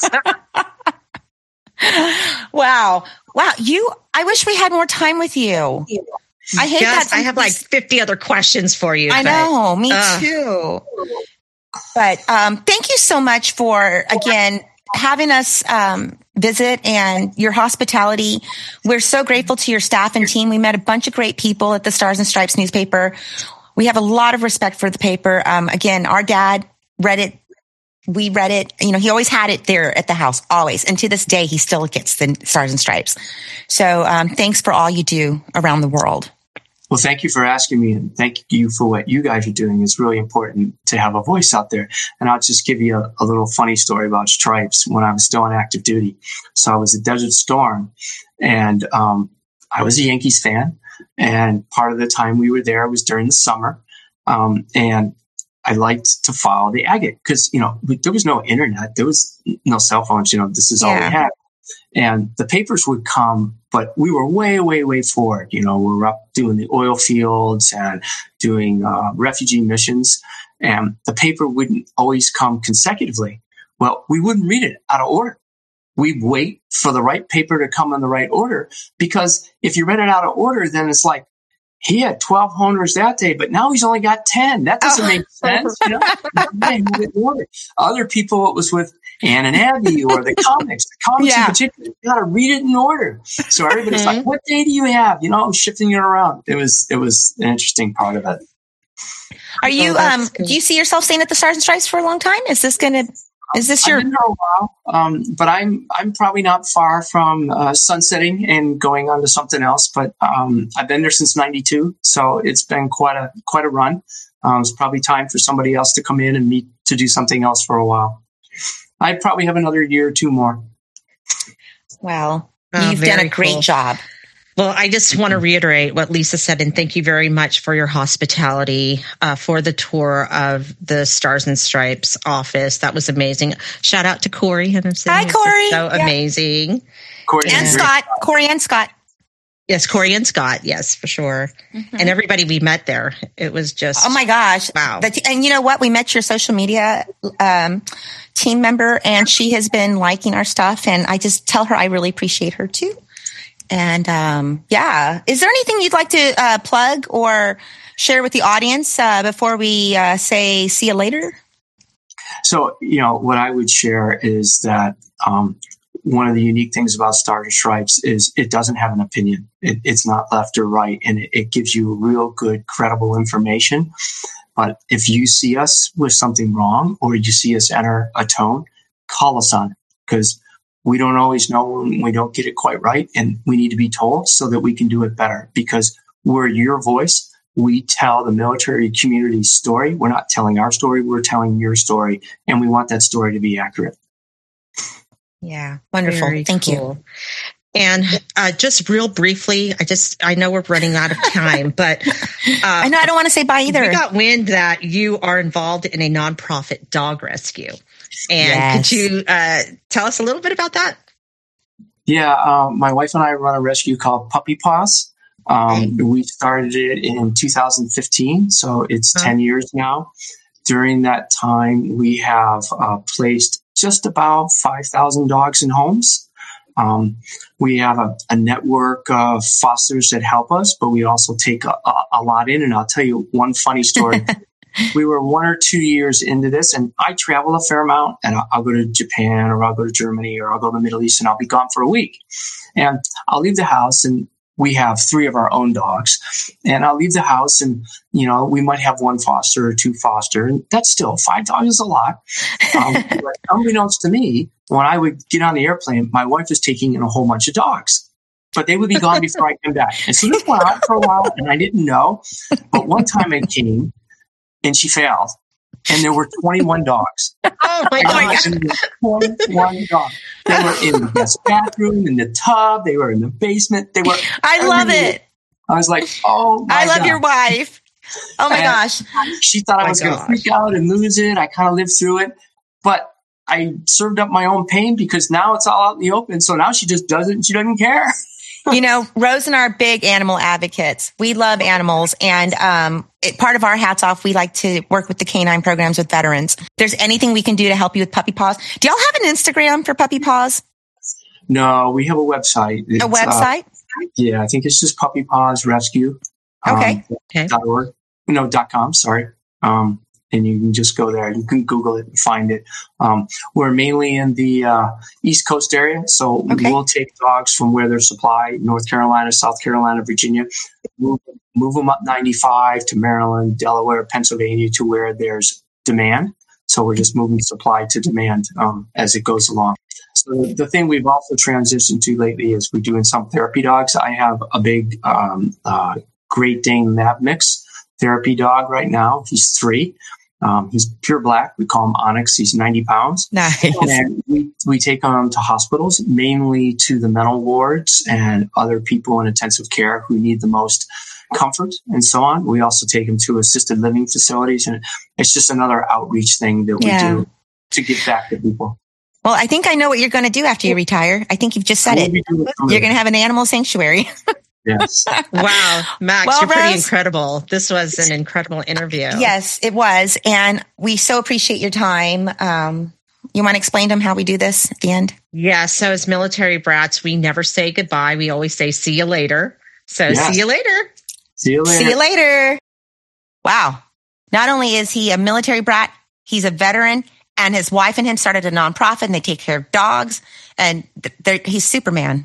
Wow. Wow. You, I wish we had more time with you. I hate Yes, that. I have like some- fifty other questions for you. I but- know, me Ugh. too. But um, thank you so much for, again, having us um, visit and your hospitality. We're so grateful to your staff and team. We met a bunch of great people at the Stars and Stripes newspaper. We have a lot of respect for the paper. Um, again, our dad read it. We read it. You know, he always had it there at the house, always. And to this day, he still gets the Stars and Stripes. So um, thanks for all you do around the world. Well, thank you for asking me, and thank you for what you guys are doing. It's really important to have a voice out there. And I'll just give you a, a little funny story about Stripes when I was still on active duty. So I was at Desert Storm, and um, I was a Yankees fan, and part of the time we were there was during the summer. Um, and I liked to follow the agate because, you know, we, there was no internet. There was no cell phones. You know, this is all Yeah. we had. And the papers would come, but we were way, way, way forward. You know, we were up doing the oil fields and doing uh, refugee missions. And the paper wouldn't always come consecutively. Well, we wouldn't read it out of order. We'd wait for the right paper to come in the right order, because if you read it out of order, then it's like, he had twelve homers that day, but now he's only got ten. That doesn't Oh. make sense. You know? Other people, it was with Ann and Abby or the comics. The comics Yeah. in particular, you got to read it in order. So everybody's like, "What day do you have?" You know, shifting it around. It was it was an interesting part of it. Are you? Oh, that's um, good. do you see yourself staying at the Stars and Stripes for a long time? Is this going to? Is this your? I've been there a while, um, but I'm I'm probably not far from uh, sunsetting and going on to something else. But um, I've been there since ninety-two, so it's been quite a quite a run. Um, it's probably time for somebody else to come in and meet to do something else for a while. I'd probably have another year or two more. Well, Oh, you've done a very great cool. job. Well, I just want to reiterate what Lisa said, and thank you very much for your hospitality uh, for the tour of the Stars and Stripes office. That was amazing. Shout out to Corey. Hi, It's Corey. So Yeah. amazing. Corey, And you're- Scott, Corey and Scott. Yes, Corey and Scott. Yes, for sure. And everybody we met there. It was just, Oh my gosh! Wow. The t- and you know what? We met your social media um, team member, and she has been liking our stuff. And I just tell her I really appreciate her too. And um, yeah, is there anything you'd like to uh, plug or share with the audience uh, before we uh, say see you later? So, you know, what I would share is that um, one of the unique things about Stars and Stripes is it doesn't have an opinion. It, it's not left or right, and it, it gives you real good, credible information. But if you see us with something wrong, or you see us enter a tone, call us on it, because we don't always know when we don't get it quite right, and we need to be told so that we can do it better, because we're your voice. We tell the military community's story. We're not telling our story. We're telling your story, and we want that story to be accurate. Yeah, wonderful. very Thank you. cool. And uh, just real briefly, I just, I know we're running out of time, but uh, I know I don't want to say bye either. we got wind that you are involved in a nonprofit dog rescue. And Yes. could you uh, tell us a little bit about that? Yeah, um, my wife and I run a rescue called Puppy Paws. Um, we started it in two thousand fifteen, so it's Huh. ten years now. During that time, we have uh, placed just about five thousand dogs in homes. Um, we have a, a network of fosters that help us, but we also take a, a, a lot in. And I'll tell you one funny story. We were one or two years into this, and I travel a fair amount, and I'll, I'll go to Japan, or I'll go to Germany, or I'll go to the Middle East, and I'll be gone for a week. And I'll leave the house, and we have three of our own dogs. And I'll leave the house, and, you know, we might have one foster or two foster, and that's still, five dogs is a lot. Um, but unbeknownst to me, when I would get on the airplane, my wife was taking in a whole bunch of dogs. But they would be gone before I came back. And so this went on for a while, and I didn't know. But one time I came, and she failed, and there were twenty-one dogs. Oh my gosh. twenty-one dogs. They were in the guest bathroom, in the tub. They were in the basement. They were. I love everywhere. it. I was like, oh my I love God. your wife. Oh my And gosh. She thought I My was going to gosh. freak out and lose it. I kind of lived through it. But I served up my own pain, because now it's all out in the open. So now she just does it, and she doesn't care. You know, Rose and I are big animal advocates. We love animals. And um, it, part of our hats off, we like to work with the canine programs with veterans. If there's anything we can do to help you with Puppy Paws. Do y'all have an Instagram for Puppy Paws? No, we have a website. It's, A uh, website? yeah, I think it's just Puppy Paws Rescue. Okay. Okay. Dot org. No, dot com, sorry. Um, and you can just go there. You can Google it and find it. Um, we're mainly in the uh, East Coast area, so Okay. we'll take dogs from where they're supplied, North Carolina, South Carolina, Virginia, move, move them up ninety-five to Maryland, Delaware, Pennsylvania, to where there's demand. So we're just moving supply to demand um, as it goes along. So the thing we've also transitioned to lately is we're doing some therapy dogs. I have a big um, uh, Great Dane Lab Mix therapy dog right now. He's three. Um, he's pure black. We call him Onyx. He's ninety pounds. Nice. And we, we take him to hospitals, mainly to the mental wards and other people in intensive care who need the most comfort and so on. We also take him to assisted living facilities, and it's just another outreach thing that we Yeah. do to give back to people. Well, I think I know what you're going to do after you retire. I think you've just said it. You're going to have an animal sanctuary. Yes. Wow, Max, Well, you're pretty Rose- incredible. This was an incredible interview. Yes, it was. And we so appreciate your time. Um, you want to explain to them how we do this at the end? Yeah, so as military brats, we never say goodbye. We always say see you later. So Yes. see you later. See you later. See you later. Wow. Not only is he a military brat, he's a veteran, and his wife and him started a nonprofit, and they take care of dogs, and they're, he's Superman.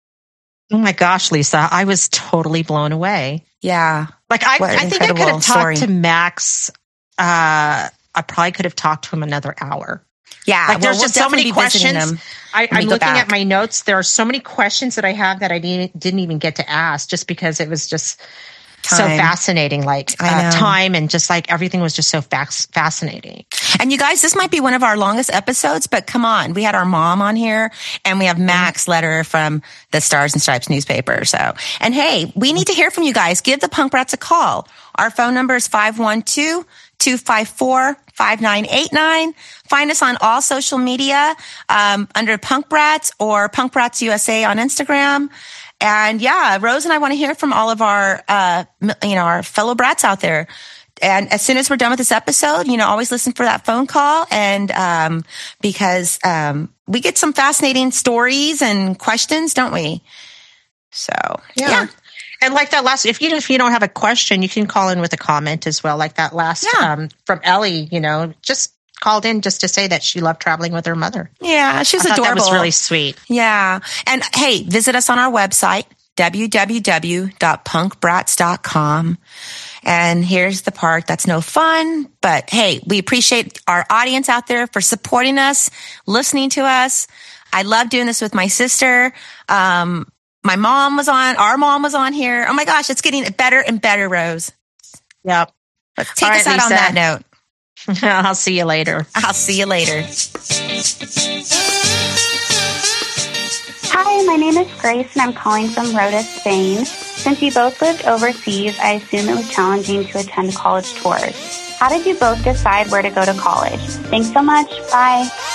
Oh my gosh, Lisa, I was totally blown away. Yeah. Like I, What an I think I could incredible have talked story. to Max. Uh, I probably could have talked to him another hour. Yeah. Like there's well, just we'll so many definitely be visiting questions. them I, when we I'm go looking back. at my notes. There are so many questions that I have that I didn't, didn't even get to ask just because it was just so Time. fascinating. Like I uh, know. time and just like everything was just so fac- fascinating. And you guys, this might be one of our longest episodes, but come on. We had our mom on here, and we have Mac's letter from the Stars and Stripes newspaper. So, and hey, we need to hear from you guys. Give the Punk Brats a call. Our phone number is five one two, two five four, five nine eight nine. Find us on all social media um, under Punk Brats or Punk Brats U S A on Instagram. And yeah, Rose and I want to hear from all of our, uh, you know, our fellow brats out there. And as soon as we're done with this episode, you know, always listen for that phone call. And, um, because, um, we get some fascinating stories and questions, don't we? So, Yeah. yeah. And like that last, if you if you don't have a question, you can call in with a comment as well. Like that last Yeah. um, from Ellie, you know, just called in just to say that she loved traveling with her mother. Yeah. She was I thought adorable. that was really sweet. Yeah. And hey, visit us on our website, w w w dot punk brats dot com. And here's the part that's no fun, but hey, we appreciate our audience out there for supporting us, listening to us. I love doing this with my sister. Um, my mom was on, our mom was on here. Oh my gosh, it's getting better and better, Rose. Yep. Let's take All us right, out on Lisa. that note. I'll see you later. I'll see you later. Hi, my name is Grace, and I'm calling from Rhodes, Spain. Since you both lived overseas, I assume it was challenging to attend college tours. How did you both decide where to go to college? Thanks so much. Bye.